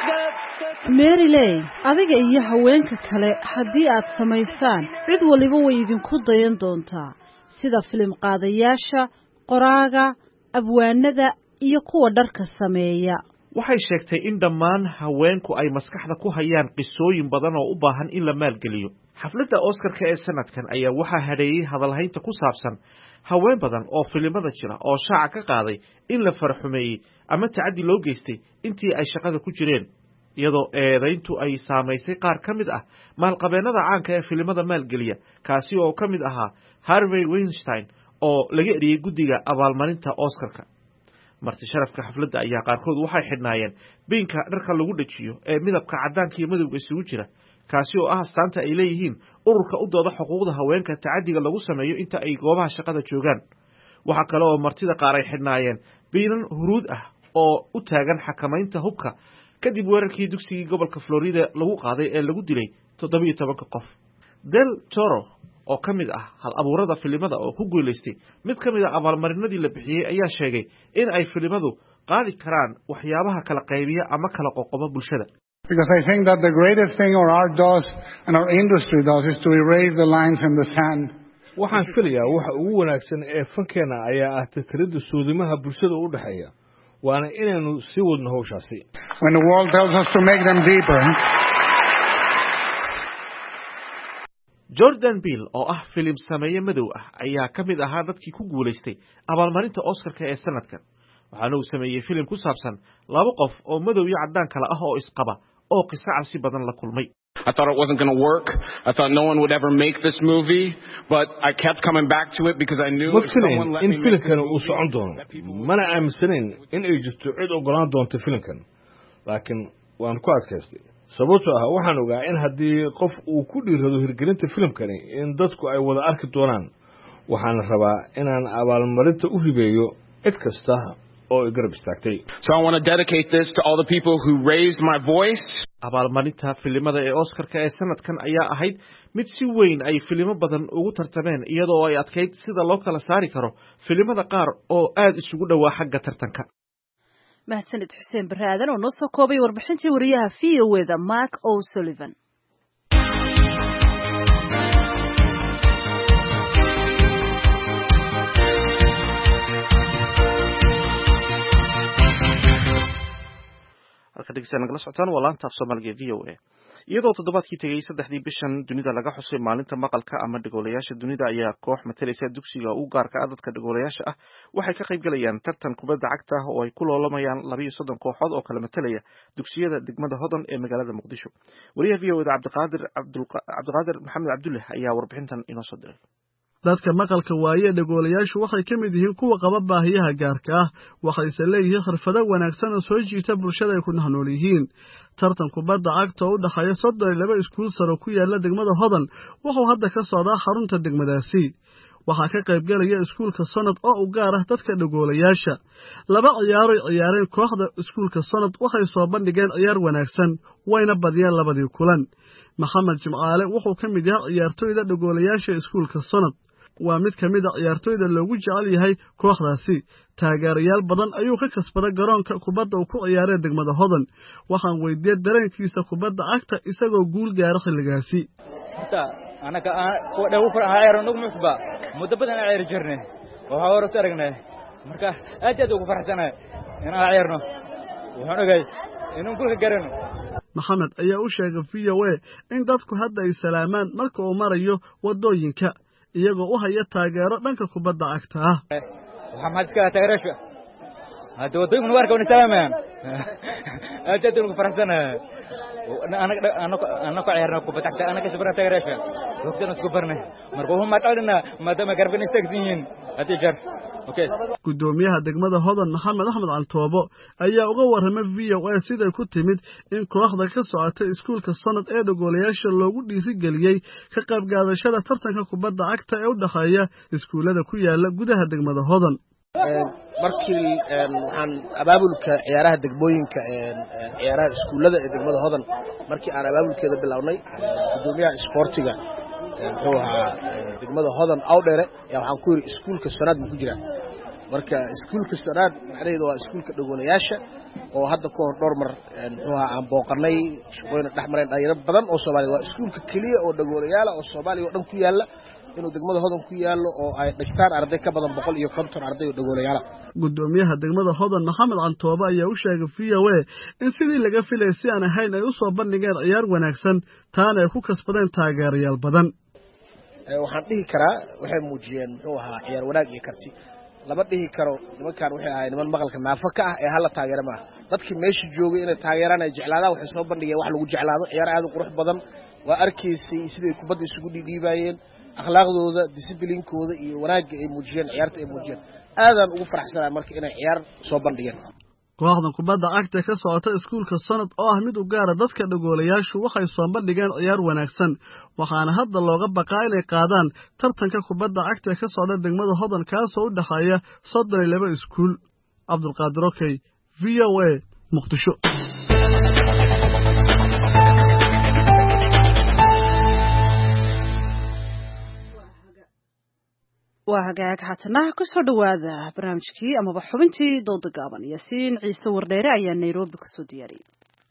Meryl, adiga iyo haweenka kale haddii aad samaysaan cid waliba way idinku dayan doontaa, sida filim qaadayaasha, qoraaga, abwaanada iyo kuwa dharka sameeya.
waxay sheegtay in dhammaan haweenku ay maskaxda ku hayaan qisooyin badan oo u baahan in la maalgeliyo. xafladda Oscar-ka ee sanadkan ayaa waxaa hadheeyay hadalhaynta ku saabsan haween badan oo filimada jira oo shaaca ka qaaday in la farxumeeyey ama tacaddi loo geystay intii ay shaqada ku jireen, iyadoo eedayntu ay saamaysay qaar ka mid ah maalqabeennada caanka ee filimada maalgeliya, kaasi oo ka mid ahaa Harvey Weinstein oo laga eriyey guddiga abaalmarinta Oscar-ka. marti sharafka xafladda ayaa qaarkood waxay xidhnaayeen biinka dharka lagu dhajiyo ee midabka caddaanka iyo madowga isugu jira, kaasi oo ah astaanta ay leeyihiin ururka u dooda xuquuqda haweenka tacaddiga lagu sameeyo inta ay goobaha shaqada joogaan. waxaa kale oo martida qaar ay xidhnaayeen biinan huruud ah oo u taagan xakamaynta hubka kadib weerarkii dugsigii gobolka Florida lagu qaaday ee lagu dilay 17 qof. Del Toro oo ka mid ah hal abuurada filimada oo ku guuleystay mid ka mid ah abaalmarinadii la bixiyay ayaa sheegay in ay filimadu qaadi karaan waxyaabaha kala qaybiya ama kala qoqoba bulshada.
Because I think that the greatest thing our art does and our industry does is to erase the lines in the sand.
waxaan filayaa waxa ugu wanaagsan ee fankeena ayaa ah tirtiridda suudimaha bulshada u dhaxeeya, waana inaynu sii wadno hawshaasi.
When the world tells us to make them deeper.
Jordan Peele oo ah filim sameeye madow ah ayaa ka mid ahaa dadkii ku guuleystay abaalmarinta Oscar-ka ee sanadkan. waxaana uu sameeyey filim ku saabsan laba qof oo madow iyo caddaan kala ah oo isqaba oo qiso cabsi badan la kulmay.
I thought it wasn't going to work. I thought no one would ever make this movie, but I kept coming back to it because I knew if someone let me make this movie.
uu socon doono. mana aaminsanayn in ay jirto cid ogolaan doonto filimkan, laakiin waan ku adkaystay. sababtoo ah waxaan ogaa in haddii qof uu ku dhiirado hirgelinta filimkani in dadku ay wada arki doonaan. waxaan rabaa inaan abaalmarinta u hibeeyo cid kasta oo i garab istaagtay.
So I want to dedicate this to all the people who raised my voice.
abaalmarinta filimada ee Oscar-ka ee sanadkan ayaa ahayd mid si weyn ay filimo badan ugu tartameen, iyadoo ay adkayd sida loo kala saari karo filimada qaar oo aad isugu dhawaa xagga tartanka.
mahadsanid xuseen baraadan oo noo soo koobay warbixintii wariyaha VOA-da Mark O'Sullivan. halka dhegeystayaal nagala socotaan waa laanta af Soomaaliga VOA. iyadoo toddobaadkii tegay 3 bishan dunida laga xusay maalinta maqalka ama dhagoolayaasha dunida ayaa koox matalaysa dugsiga u gaarka ah dadka dhagoolayaasha ah waxay ka qayb galayaan tartan kubadda cagta ah oo ay ku loolamayaan 32 kooxood oo kala matalaya dugsiyada degmada Hodan ee magaalada Muqdisho. wariyaha VOA-da Cabdiqaadir Maxamed Cabdulle ayaa warbixintan inoo soo diray.
dadka maqalka waaye dhagoolayaashu waxay ka mid yihiin kuwa qaba baahiyaha gaarka ah, waxayse leeyihiin xirfado wanaagsan oo soo jiita bulshada ay ku nool yihiin. tartan kubadda cagta oo u dhaxeeya 32 iskuul sare ku yaala degmada Hodan wuxuu hadda ka socdaa xarunta degmadaasi. waxaa ka qayb galaya iskuulka Sanad oo u gaar ah dadka dhagoolayaasha. laba ciyaaro ciyaareen kooxda iskuulka Sanad waxay soo bandhigeen ciyaar wanaagsan wayna badiyeen labadii kulan. Maxamed Jimcaale wuxuu ka mid yahay ciyaartoyda dhagoolayaasha iskuulka Sanad. waa mid ka mid ah ciyaartoyda loogu jecel yahay kooxdaasi. taageerayaal badan ayuu ka kasbaday garoonka kubadda uu ku ciyaaray degmada Hodan. waxaan weydiiyay dareenkiisa kubadda cagta isagoo guul gaaray xilligaasi.
anaka ku dhaw farxayro nagu musba muddo badan ciyaar jirnay waxa hore saragnay marka aad ugu farxsanahay inaan ciyaarno waxaan ogay inaan kulka garano.
Maxamed ayaa u sheegay VOA in dadku hadda ay salaamaan marka uu marayo wadooyinka iyagoo u haya taageero dhanka kubadda cagta ah.
waxaan iska taageerasho hadda wadooyinka warka wana salaamaan aad ugu farxsanahay أنا كعيرنا كوبتك أنا كسبنا تغريشة وقتنا سكبرنا مركوهم ما تعلنا ما دام قربنا استكزين atijar okay
gudoomiyaha degmada Hodan Maxamed Axmed Cantoobo ayaa uga warramay VOA siday ku timid in kooxda ka socotay iskuulka sanad ee dhagolayaasha loogu dhiirigeliyay ka qayb qaadashada tartanka kubadda cagta ee u dhaxeeya iskuulada ku yaala gudaha degmada Hodan
markii waxaan abaabulka ciyaaraha degmooyinka ciyaaraha iskuulada ee degmada Hodan markii aan abaabulkeeda bilownay gudoomiyaha isboortiga wuxuu ahaa degmada Hodan Awdheere waxaan ku yiri iskuulka sanad ku jira marka iskuulka sanad macnaheedu waa iskuulka dhagolayaasha oo hadda ka hor dhowr mar wuxuu ahaa aan booqanay shaqooyin dhaxmareen dhalinyaro badan oo Soomaaliya waa iskuulka kaliya oo dhagolayaal oo Soomaaliya oo dhan ku yaala inuu degmada Hodan ku yaalo oo ay dhigtaan arday ka badan 150 arday oo dhagolayaal
gudoomiyaha degmada Hodan Maxamed Cantoobo ayaa u sheegay VOA in sidii laga filayay si aan ahayn ay u soo bandhigeen ciyaar wanaagsan taana ay ku kasbadeen taageerayaal badan
waxaan dhihi karaa waxay muujiyeen muxuu ahaa ciyaar wanaag iyo karti laba dhihi karo nimankan waxay ahaayeen niman maqalka naafaka ah ee hal taageero ma dadkii meesha joogay inay taageeraan ay jeclaadaan waxay soo bandhigeen wax lagu jeclaado ciyaar aad u qurux badan waa arkaysay sidii kubadda isugu dhiibayeen akhlaaqdooda disciplinkooda iyo wanaagga ay muujiyeen ciyaarta ay muujiyeen aadan ugu faraxsanahay markii inay ciyaar soo bandhigeen
kooxda kubadda cagta ka socota iskuulka sanad oo ah mid u gaar dadka dhagolayaashu waxay soo bandhigeen ciyaar wanaagsan waxaana hadda looga baqaa inay qaadaan tartanka kubadda cagta ka socda degmada Hodan kaas oo u dhaxeeya 32 iskuul Cabdulqaadir Okey VOA Muqdisho
waa hagaag haatana ku soo dhawaada barnaamijkii amaba xubintii dooda gaaban Yaasiin Ciise Wardheere ayaa Nairobi ka soo diyaariyay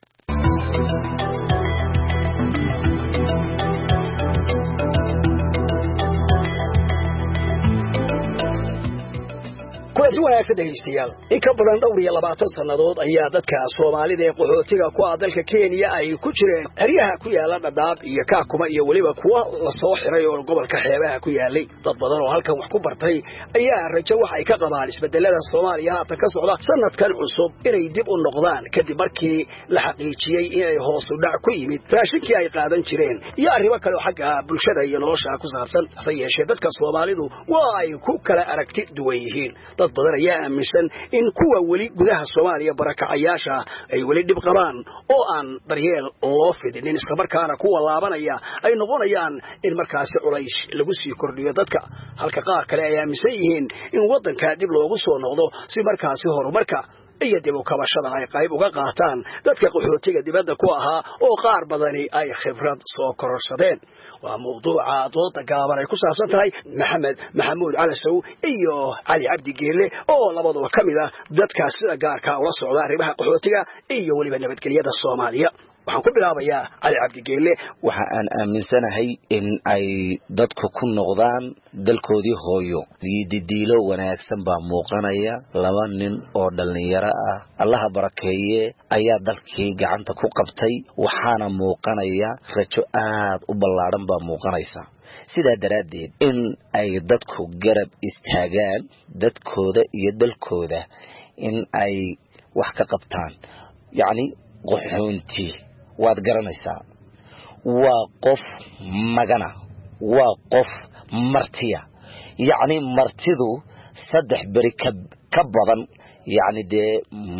kulanti wanaagsan dhegeystayaal in ka badan dhowr iyo 20 sannadood ayaa dadka Soomaalida ee qaxootiga ku ah dalka Kenya ay ku jireen xeryaha ku yaala Dadaab iyo Kakuma iyo waliba kuwa la soo xiray oo gobolka xeebaha ku yaalay dad badan oo halkan wax ku bartay ayaa rajo wax ay ka qabaan isbedelada Soomaaliya hadda ka socda sanadkan cusub inay dib u noqdaan kadib markii la xaqiijiyay inay hoos u dhac ku yimid raashinkii ay qaadan jireen iyo arrimo kale oo xagga bulshada iyo nolosha ku saabsan yeeshee dadka Soomaalidu waa ay ku kala aragti duwan yihiin badan ayaa aaminsan in kuwa weli gudaha Soomaaliya barakacayaasha ay weli dib qabaan oo aan daryeel loo fidin iska markaana kuwa laabanaya ay noqonayaan in markaas culays lagu sii kordhiyo dadka halka qaar kale ay aaminsan yihiin in wadanka dib loogu soo noqdo si markaas horumarka iyo dib u kabashada ay qayb uga qaataan dadka qaxootiga dibadda ku ahaa oo qaar badani ay khibrad soo kororsadeen waa mawduuca dooda gaaban ay ku saabsan tahay Maxamed Maxamuud Calasow iyo Cali Cabdi Geelle oo labaduba kamid ah dadka sida gaarka ula socda arrimaha qaxootiga iyo waliba nabadgelyada Soomaaliya waxaan ku bilaabayaa Cali Cabdi Geelle
waxa aan aaminsanahay in ay dadku ku noqdaan dalkoodii hooyo diidiilo wanaagsan baa muuqanaya laba nin oo dhalinyaro ah Allah barakeeye ayaa dalkii gacanta ku qabtay waxaana muuqanaya rajo aad u ballaaran baa muuqanaysa sida daraadeed in ay dadku garab istaagaan dadkooda iyo dalkooda in ay wax ka qabtaan yacni qaxoonti waad garanaysaa waa qof magana waa qof martiya yacni martidu 3 bari ka badan yacni dee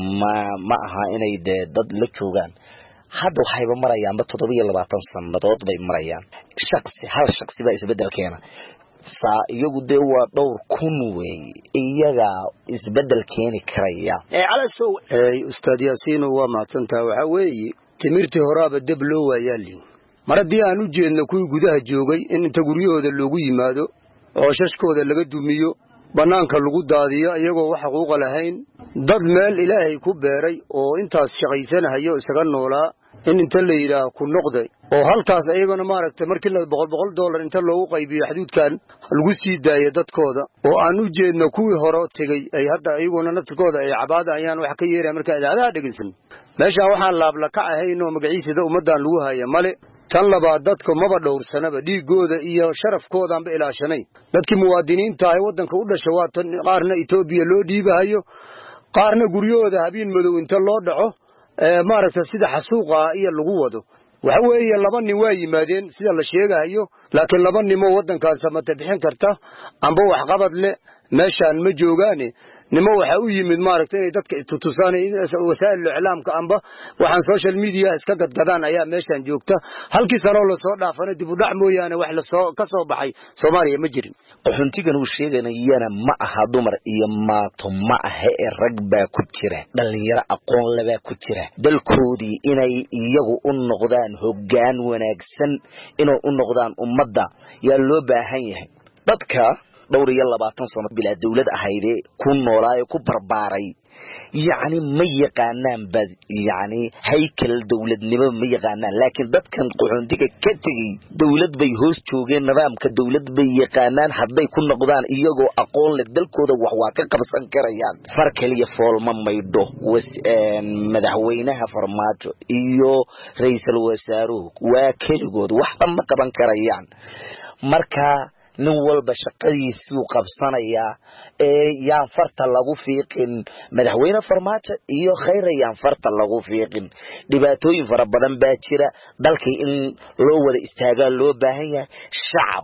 ma aha inay dee dad la joogaan hadda waxayba marayaan 27 sannadood bay marayaan hal shakhsi baa isbedel keena iyagu dee waa dhowr kun weeye iyaga isbedel keeni karaya
Calasow
ustaad Yaasiin waa mahadsantahay waxa weeye timirtii horaaba dab loo waayaalin mar haddii aan u jeedno kuwii gudaha joogay in inta guryahooda loogu yimaado oo shashkooda laga dumiyo banaanka lagu daadiyo iyagoo wax xuquuq lahayn dad meel Ilaahay ku beeray oo intaas shaqaysanayo isaga noolaa in inta la yiraahdo ku noqday oo halkaas ayagana maaragtay markii la $100 inta loogu qaybiyo xuduudkan lagu sii daayay dadkooda oo aan u jeedno kuwii hore tagay ay hadda ayaguna naftirkooda ay cabaada ayaan wax ka yeeray marka idaacadaha dhageysan meesha waxaan laabla ka ahayn oo magaciisada ummadan lagu haya male tan labaad dadka maba dhowrsanaba dhiigooda iyo sharafkoodaanba ilaashanay dadkii muwaadiniinta ah wadanka u dhashay waa tan qaarna Itoobiya loo dhiibahayo qaarna guryahooda habeen madow inta loo dhaco maaragtay sida xasuuqa iyo lagu wado waxa weeye laba nin waa yimaadeen sida la sheegayo laakiin laba nimo waddankaas samata bixin karta amba wax qabad leh meeshaan ma joogaane nimo waxa u yimid maaragtay inay dadka tutusaan wasaa'il iclaamka amba waxaan social media iska gadgadaan ayaa meeshaan joogta halkii sano la soo dhaafana dib u dhac mooyaane wax la soo ka soo baxay Soomaaliya ma jirin
qaxoontigan uu sheeganayana ma aha dumar iyo maato ma aha rag baa ku jira dhalinyaro aqoon laba ku jira dalkoodii inay iyagu u noqdaan hoggaan wanaagsan inuu u noqdaan ummadda yaa loo baahan yahay dadka dhowr iyo 20 sano bilaa dawlad ahaydee ku noolaayo ku barbaaray yani ma yaqaanaan bad yani haykal dawladnimo ma yaqaanaan laakiin dadkan qaxoontiga ka tagay dawlad bay hoos joogeen nidaamka dawlad bay yaqaanaan hadday ku noqdaan iyagoo aqoon leh dalkooda wax waa ka qabsan karayaan farkaliya foolma maydho madaxweynaha Farmaajo iyo ra'iisul wasaaruhu waa kaligood wax ma qaban karayaan marka nin walba shaqadiisu qabsanaya yaan farta lagu fiiqin madaxweyne Farmaajo iyo khayrayan farta lagu fiiqin dhibaatooyin fara badan baa jira dalkii in loo wada istaagaa loo baahan yahay shacab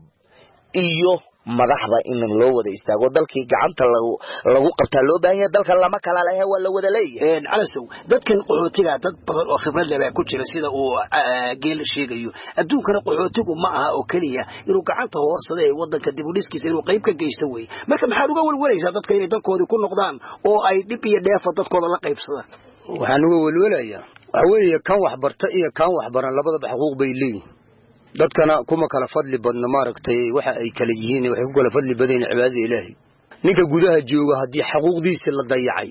iyo madaxda in loo wada istaago dalkii gacanta lagu qabtaa loo baahan yahay dalka lama kala lahayn waa la wada leeyahay
calasow dadkan qaxootiga dad badan oo khibrad leh ku jira sida uu geel sheegayo adduunkana qaxootigu ma aha oo kaliya inuu gacanta hoorsada ee wadanka dib u dhiskiisa inuu qayb ka geysto way marka maxaad uga walwalaysaa dadka inay dalkoodii ku noqdaan oo ay dhib iyo dheef dadkooda la qaybsadaan
waxaan uga walwalayaa waxa weeye kan wax barta iyo kan wax baran labadaba xuquuq bay leeyihiin dadkana kuma kala fadli badna maaragtay waxa ay kala yihiin waxay ku kala fadli badan cibaadada Ilaahay ninka gudaha jooga hadii xuquuqdiisa la dayacay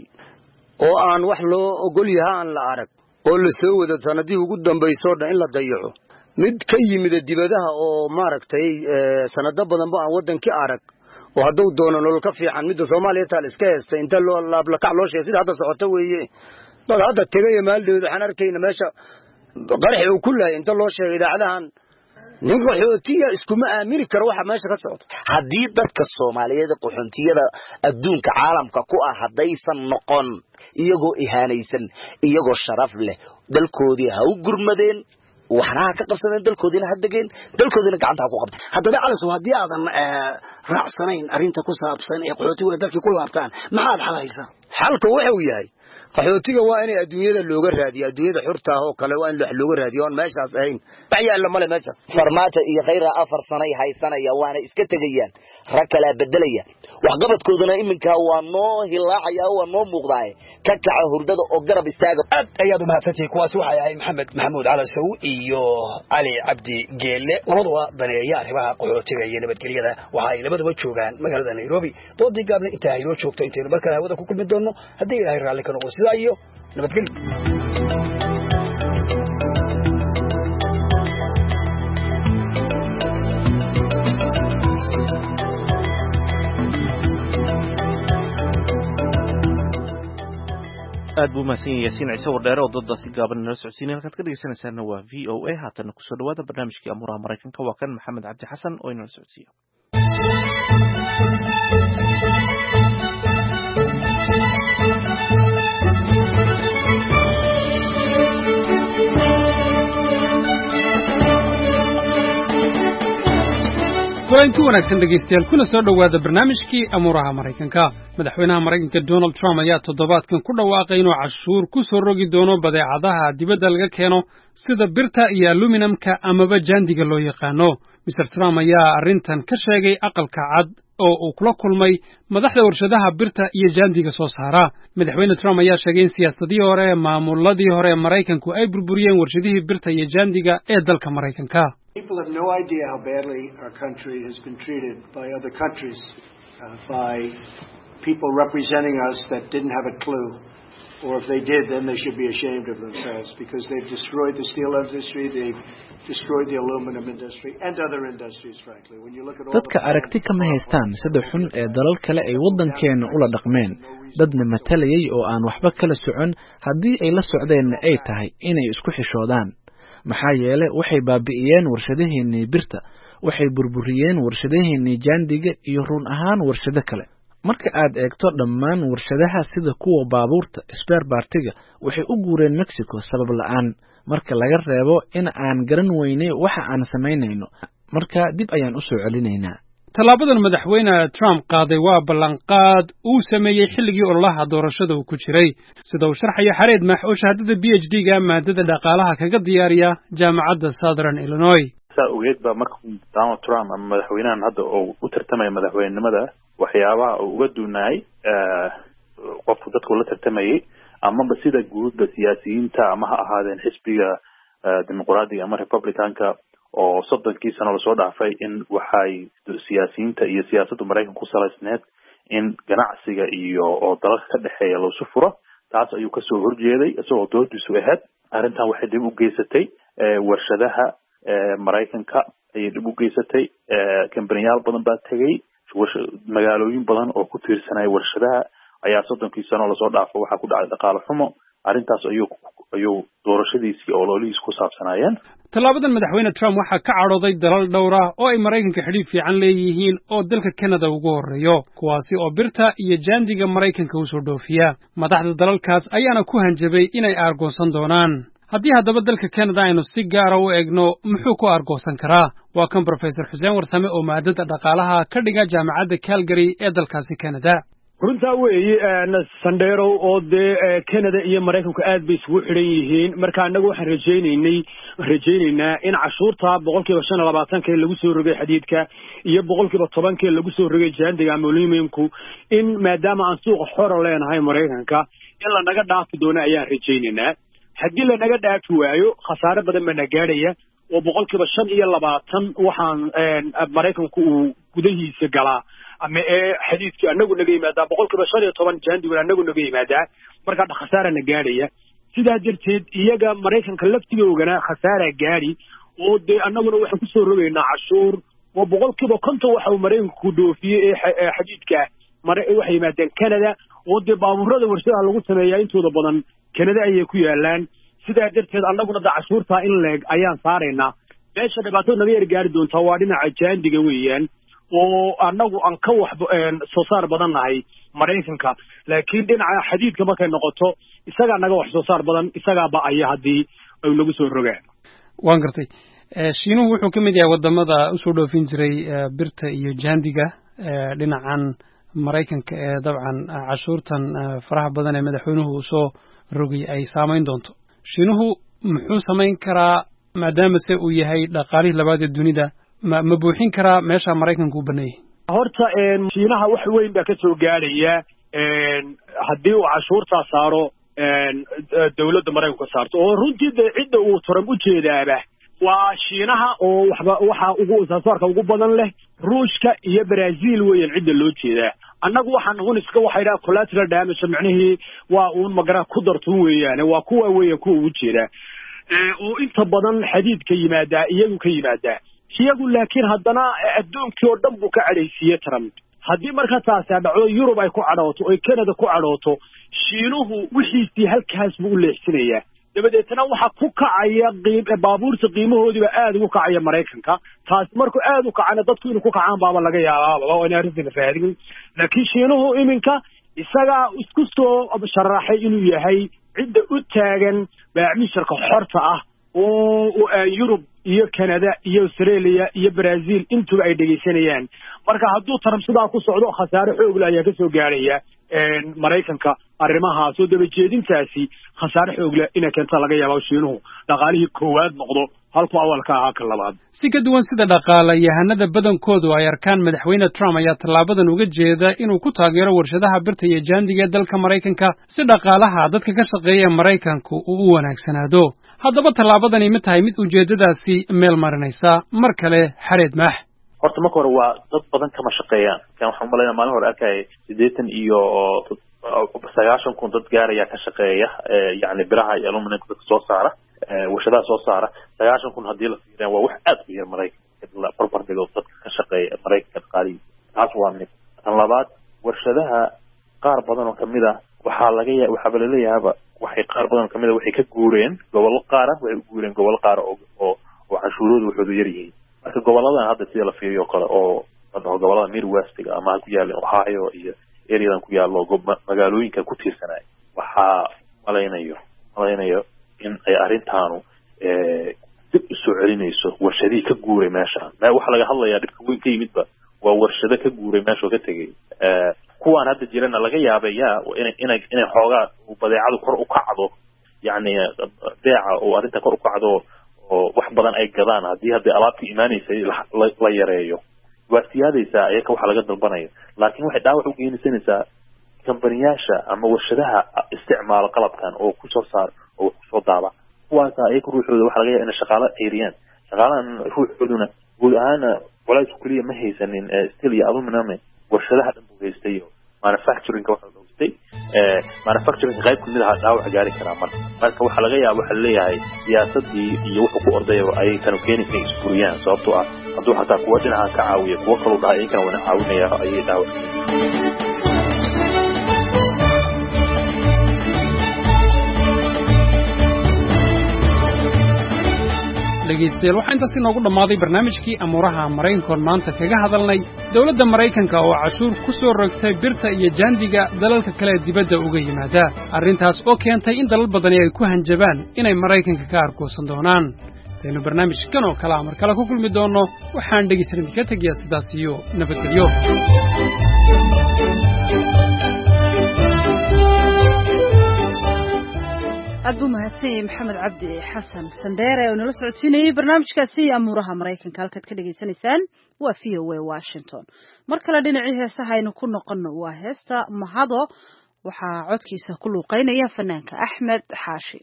oo aan wax loo ogol yahay aan la arag oo la soo wada sanadii ugu dambayso in la dayaco mid ka yimid dibadaha oo maaragtay sanado badan ba aan wadankii arag oo haduu doono nolol ka fiican mid Soomaaliya taal iska heesta inta loo laabla kac loo sheegay sida hadda socoto weeye dad hadda tagay maaldeed waxaan arkayna meesha qarax uu kulay inta loo sheegay idaacadahan nin qaxootiga iskuma aamini karo waxa meesha ka socdo
hadii dadka Soomaaliyeed qaxoontiyada adduunka caalamka ku ah hadaysan noqon iyagoo ihaanaysan iyagoo sharaf leh dalkoodii ha u gurmadeen waxna ka qabsadeen dalkoodina hadageen dalkoodina gacanta ku qabtaan
haddaba calasow hadii aadan raacsanayn arinta ku saabsan ee qaxootiga dalkii ku laabtaan maxaad xalaysaa
xalku wuxuu yahay qaxootiga waa inay adduunyada looga raadiyo adduunyada xurta ah oo kale waa in wax looga raadiyo aan meeshaas ahayn
waxyaal la male meeshaas Farmaajo iyo khayra 4 sano ay haysanaya waana iska tagayaan rag kala bedelaya wax qabadkooduna iminka waa noo hilaacaya waa noo muuqdaay ka kaca hurdada oo garab istaaga
aad ayaad u mahadsantahay kuwaas waxay ahay Maxamed Maxamuud Calasow iyo Ali Cabdi Geelle labaduba daneeya arrimaha qaxootiga iyo nabadgelyada waxa ay labaduba joogaan magaalada Nairobi doodii gaabna inta ay loo joogto inta markaa wada ku kulmi doono hadii Ilaahay raali ka noqdo sida iyo nabadgelyo
aad buu mahadsan yaasiin ciise wardheere oo doodaasi gaaban nala socodsiinay halkaad ka dhegeysanaysaana waa VOA haatana kusoo dhawaada barnaamijkii amuuraha maraykanka waa kan maxamed cabdi xasan oo inala socodsiiyo
kulanti wanaagsan dhegeystayaal kuna soo dhowaada barnaamijkii amuuraha maraykanka madaxweynaha maraykanka Donald Trump ayaa toddobaadkan ku dhawaaqay inuu cashuur ku soo rogi doono badeecadaha dibadda laga keeno sida birta iyo aluminumka amaba jaandiga loo yaqaano Mr. Trump ayaa arrintan ka sheegay aqalka cad oo uu kula kulmay madaxda warshadaha birta iyo jaandiga soo saara madaxweyne Trump ayaa sheegay in siyaasadii hore maamuladii hore Maraykanku ay burburiyeen warshadihii birta iyo jaandiga ee dalka Maraykanka
People have no idea how badly our country has been treated by other countries, by people representing us that didn't have a clue. Or if they did, then they should be ashamed of themselves because they've destroyed the steel industry, they've destroyed the aluminum industry and other industries, frankly. When you look at all
dadka aragti kama haystaan sida xun ee dalal kale ay wadankeena ula dhaqmeen dadna matalayay oo aan waxba kala socon haddii ay la socdeen ay tahay inay isku xishoodaan maxaa yeelay waxay baabi'iyeen warshadaheennii birta waxay burburiyeen warshadaheennii jaandiga iyo run ahaan warshado kale marka aad eegto dhammaan warshadaha sida kuwa baabuurta spare partiga waxay u guureen Mexico sabab la'aan marka laga reebo in aan garan weynay waxa aan samaynayno marka dib ayaan u soo celinaynaa.
tallaabadan madaxweyne Trump qaaday waa ballanqaad uu sameeyey xilligii ololaha doorashada uu ku jiray sida uu sharxaya Xareed Maax oo shahaadada PhD-ga maadada dhaqaalaha kaga diyaariya jaamacadda Southern Illinois.
ogeed ba marka Donald Trump ama madaxweynahan hadda oo u tartamay madaxweynenimada waxyaabaha uu uga duunay qofku dadku la tartamayay ama sida guudba siyaasiyiinta ama ha ahaadeen xisbiga dimuqraadiga ama republicanka oo 30 sano la soo dhaafay in waxay siyaasiyiinta iyo siyaasadda Mareykanka ku salaysneed in ganacsiga iyo oo dalalka ka dhaxeeya loo sufuro taas ayuu ka soo horjeeday isagoo doodiisu ahayd arrintan waxay dib u geysatay warshadaha Mareykanka ay dib u geysatay kambaniyal badan baa tagay magaalooyin badan oo ku tiirsanay warshadaha ayaa 30 sano la soo dhaafay waxa ku dhacay dhaqaale xumo arrintaas ayuu doorashadiisii oo looliis ku saabsanayeen.
tallaabadan madaxweyne Trump waxa ka cadhooday dalal dhowr ah oo ay Mareykanka xidhiidh fiican leeyihiin oo dalka Canada ugu horeeyo kuwaasi oo birta iyo jaandiga Mareykanka u soo dhoofiya madaxda dalalkaas ayaana ku hanjabay inay aargoosan doonaan. haddii haddaba dalka Canada aynu si gaara u eegno muxuu ku aargoosan karaa waa kan Professor Xuseen Warsame oo maadada dhaqaalaha ka dhiga jaamacadda Calgary ee dalkaasi Canada.
runtaa weeye Sandero oo Canada iyo Mareykanku aad bay isugu xidhan yihiin marka anagu waxaan rajaynaynaa in cashuurta 25% lagu soo rogay xadiidka iyo 10% lagu soo rogay jaandiga aluminumku in maadaama aan suuq xor leenahay Mareykanka in la naga dhaafi doono ayaan rajaynaynaa haddii la naga dhaafi waayo khasaare badan baa gaaraya oo 25% waxaan Mareykanku uu gudahiisa galaa ama xadiidkii anagu naga yimaadaa 15% jaandiga anagu naga yimaadaa marka khasaarana gaaraya sidaa darteed iyaga Mareykanka laftigoogana khasaara gaari oo anaguna waxaan ku soo rogaynaa cashuur oo 50% waxa uu Mareykanku doofiyay xadiidka waxay yimaadeen Canada oo baabuurada warshadaha lagu sameeyaa intooda badan Canada ayay ku yaalaan sidaa darteed anaguna cashuurta in leeg ayaan saaraynaa meesha dhibaato naga yar gaari doonta waa dhinaca jaandiga weeyaan oo anagu aan ka wax soo saar badan nahay Mareykanka laakiin dhinaca xadiidka markay noqoto isaga naga wax soo saar badan isaga ba ay hadii ay lagu soo rogaan
waan gartay Shiinuhu wuxuu ka mid yahay wadamada u soo dhoofin jiray birta iyo jaandiga dhinacan Mareykanka ee dabcan cashuurtan faraha badan ee madaxweynuhu soo rogay ay saameyn doonto Shiinuhu muxuu sameyn karaa maadaama uu yahay dhaqaalihii labaad ee dunida ma buuxin karaa meesha Mareykanku u baneeyay
horta Shiinaha wax weyn baa ka soo gaaraya haddii uu cashuurta saaro dawladda Mareykanka saarto oo runtii cidda uu Trump u jeedaaba waa Shiinaha oo waxa ugu saasaarka ugu badan leh Ruushka iyo Brazil weeyaan cidda loo jeedaa annagu waxaan iska waxayna collateral damage macnaheedu waa uun magara ku dartun weeyaan waa kuwa weeyaan kuwa ugu jeeda oo inta badan xadiidka yimaada iyagu ka yimaada iyagu laakiin haddana adduunkii oo dhan buu ka cadhaysiiyay Trump haddii marka taas dhacdo Yurub ay ku cadhooto oo Canada ku cadhooto Shiinuhu wixiisii halkaas buu u leexsinayaa dabadeetna waxa ku kacaya baabuurta qiimahoodiba aad ugu kacaya Mareykanka taas markuu aad u kacana dadku inuu ku kacaan baaba laga yaabaa oo inay arrinta faahfaahin laakiin Shiinuhu iminka isaga isku soo sharaxay inuu yahay cidda u taagan baacmisharka xorta ah oo Yurub iyo Canada iyo Australia iyo Brazil intuba ay dhageysanayaan marka hadduu Trump sidaa ku socdo khasaare xoog leh ayaa ka soo gaaraya Mareykanka arrimahaas oo daba jeedintaasi khasaare xoog leh in keenta laga yaabo Shiinuhu dhaqaalihii koowaad noqdo halka awalka ahaa ka labaad
si ka duwan sida dhaqaalayahanada badankoodu ay arkaan madaxweyne Trump ayaa tallaabadan uga jeeda inuu ku taageero warshadaha birta iyo jaandiga dalka Mareykanka si dhaqaalaha dadka ka shaqeeya Mareykanku uu u wanaagsanaado haddaba tallaabadani ma tahay mid ujeedadaasi meel marinaysa mar kale Xareed Maax
horta marka hore waa dad badan kama shaqeeyaan kan waxaan umaleynaa maalin hore arkay 80 iyo 90 dad gaaraya ka shaqeeya yani biraha iyo aluminumka dadka soo saara warshadaha soo saara 90 hadii la fiiriyo waa wax aad u yar Mareykanka la barbardigo dadka ka shaqeeya Mareykanka qaali taas waa mid tan labaad warshadaha qaar badan oo kamid ah waxa la leeyahay waxay qaar badan kamid ah waxay ka guureen gobol qaar ah waxay u guureen gobol qaar oo cashuuroodu wuxuu yar yahay marka goboladan hadda sida la fiiriyo kale oo gobolada Midwest ama ku yaal Ohio iyo areadan ku yaal magaalooyinka ku tiirsanay waxa malaynayo in ay arrintaanu dib u soo celinayso warshadii ka guuray meesha waxa laga hadlayaa dhibka weyn ka yimidba waa warshado ka guuray meesha ka tagay kuwaan hadda jirana laga yaabaya inay xoogaa badeecadu kor u kacdo yani beeca oo arinta kor u kacdo oo wax badan ay gadaan hadii alaabtii imaanaysay la yareeyo waa siyaadaysaa ayaka waxa laga dalbanayo laakiin waxay dhaawac u geenaysaa kambaniyasha ama warshadaha isticmaalo qalabkan oo ku soo saar oo ku soo daaba kuwaas ayaka ruuxooda waxa laga yaabaa in shaqaale xiriyaan shaqaalahan ruuxooduna guud ahaan walaal kaliya ma haysanin steel iyo aluminum warshadaha dhan buu haystay manufacturing waxa loo haystay manufacturing qayb kamid ah dhaawac gaari kara marka waxa laga yaabaa waxa leeyahay siyaasadii iyo wuxuu ku ordayo ay tan keenaysa isburiyaan sababtoo ah hadduu xataa kuwa dhinaca ka caawiyo kuwa kale dhahay in kana wana caawinaya ayay dhaawac
dhegaystayaal waxaa intaas inoogu dhammaaday barnaamijkii amuuraha maraykankoon maanta kaga hadalnay dowladda maraykanka oo cashuur ku soo rogtay birta iyo jaandiga dalalka kale dibadda uga yimaada arrintaas oo keentay in dalal badani ay ku hanjabaan inay maraykanka ka argoosan doonaan aynu barnaamijkan oo kale mar kale ku kulmi doonno waxaan dhegaystayaal idinka tegayaa sidaas iyo nabadgelyo
aad buu mahadsanyahay maxamed cabdi xasan sandheere oo nala socodsiinayay barnaamijkaasi amuuraha maraykanka halkaad ka dhegaysanaysaan waa VOA Washington mar kale dhinacii heesaha aynu ku noqonno waa heesta mahado waxaa codkiisa ku luuqeynaya fanaanka axmed xaashi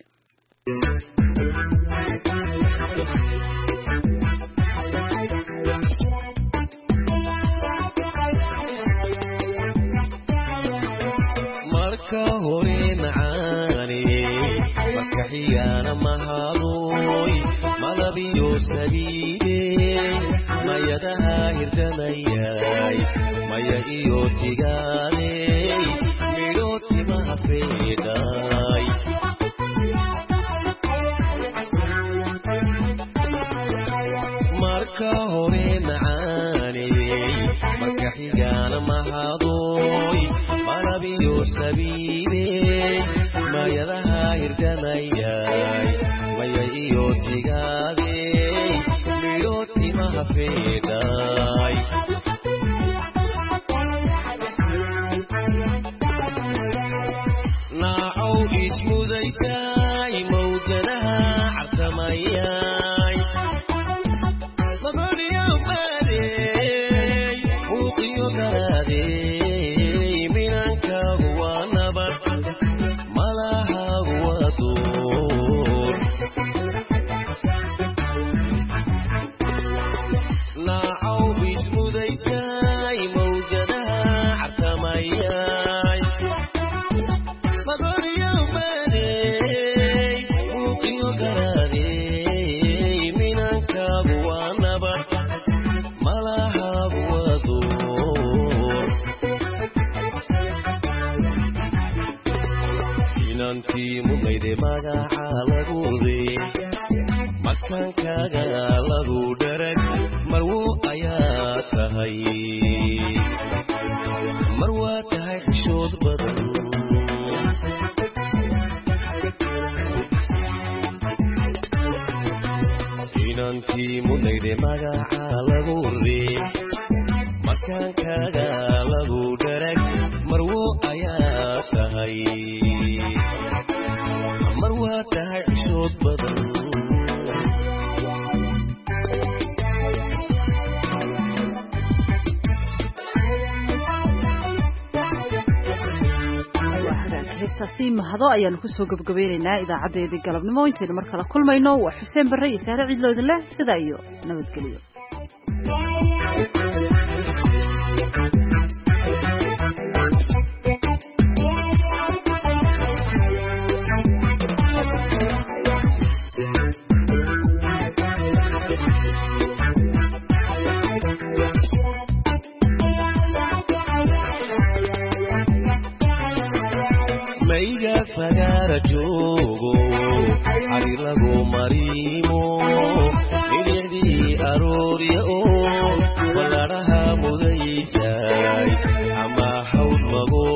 marka hore macaani markaxiyana mahadoy malabiyo sabiide mayadaha hirdamayay maya iyo tigaaney midhootimaha feedhay marka hore macaani markaxiyana mahadoy malabiyo sabiide mayadaha hirdamayay maya iyo tigaadey midhootimaha feedhay naacow ismudaysay mawjadaha cartamayay maqadhiyo baadey uuqiyo garaadey minankaagu waa nabad malahaagu waa duur naacow ismudaysay mawjadaha cartamayay maqadhiyo baadey uuqiyo garaadey minankaagu waa nabad malahaagu waa duur inantii mudayde magaca lagude makaankaaga lagu dharag marwo ayaa tahay mar waa tahay xishood badan inantii mudayde magaca lagude makaankaaga lagu dharag marwo ayaa tahay mar waa tahay xishood badan
heestaasi mahado ayaanu kusoo gabagabaynaynaa idaacadeedii galabnimo intaynu mar kale kulmayno waa xuseen barre iyo saare ciidloodin leh sidaa iyo nabadgelyo
mayga fagaara joogo xari lagu mariimo midicdii aroorya oo ballaadhaha mudaysay ama hawd mago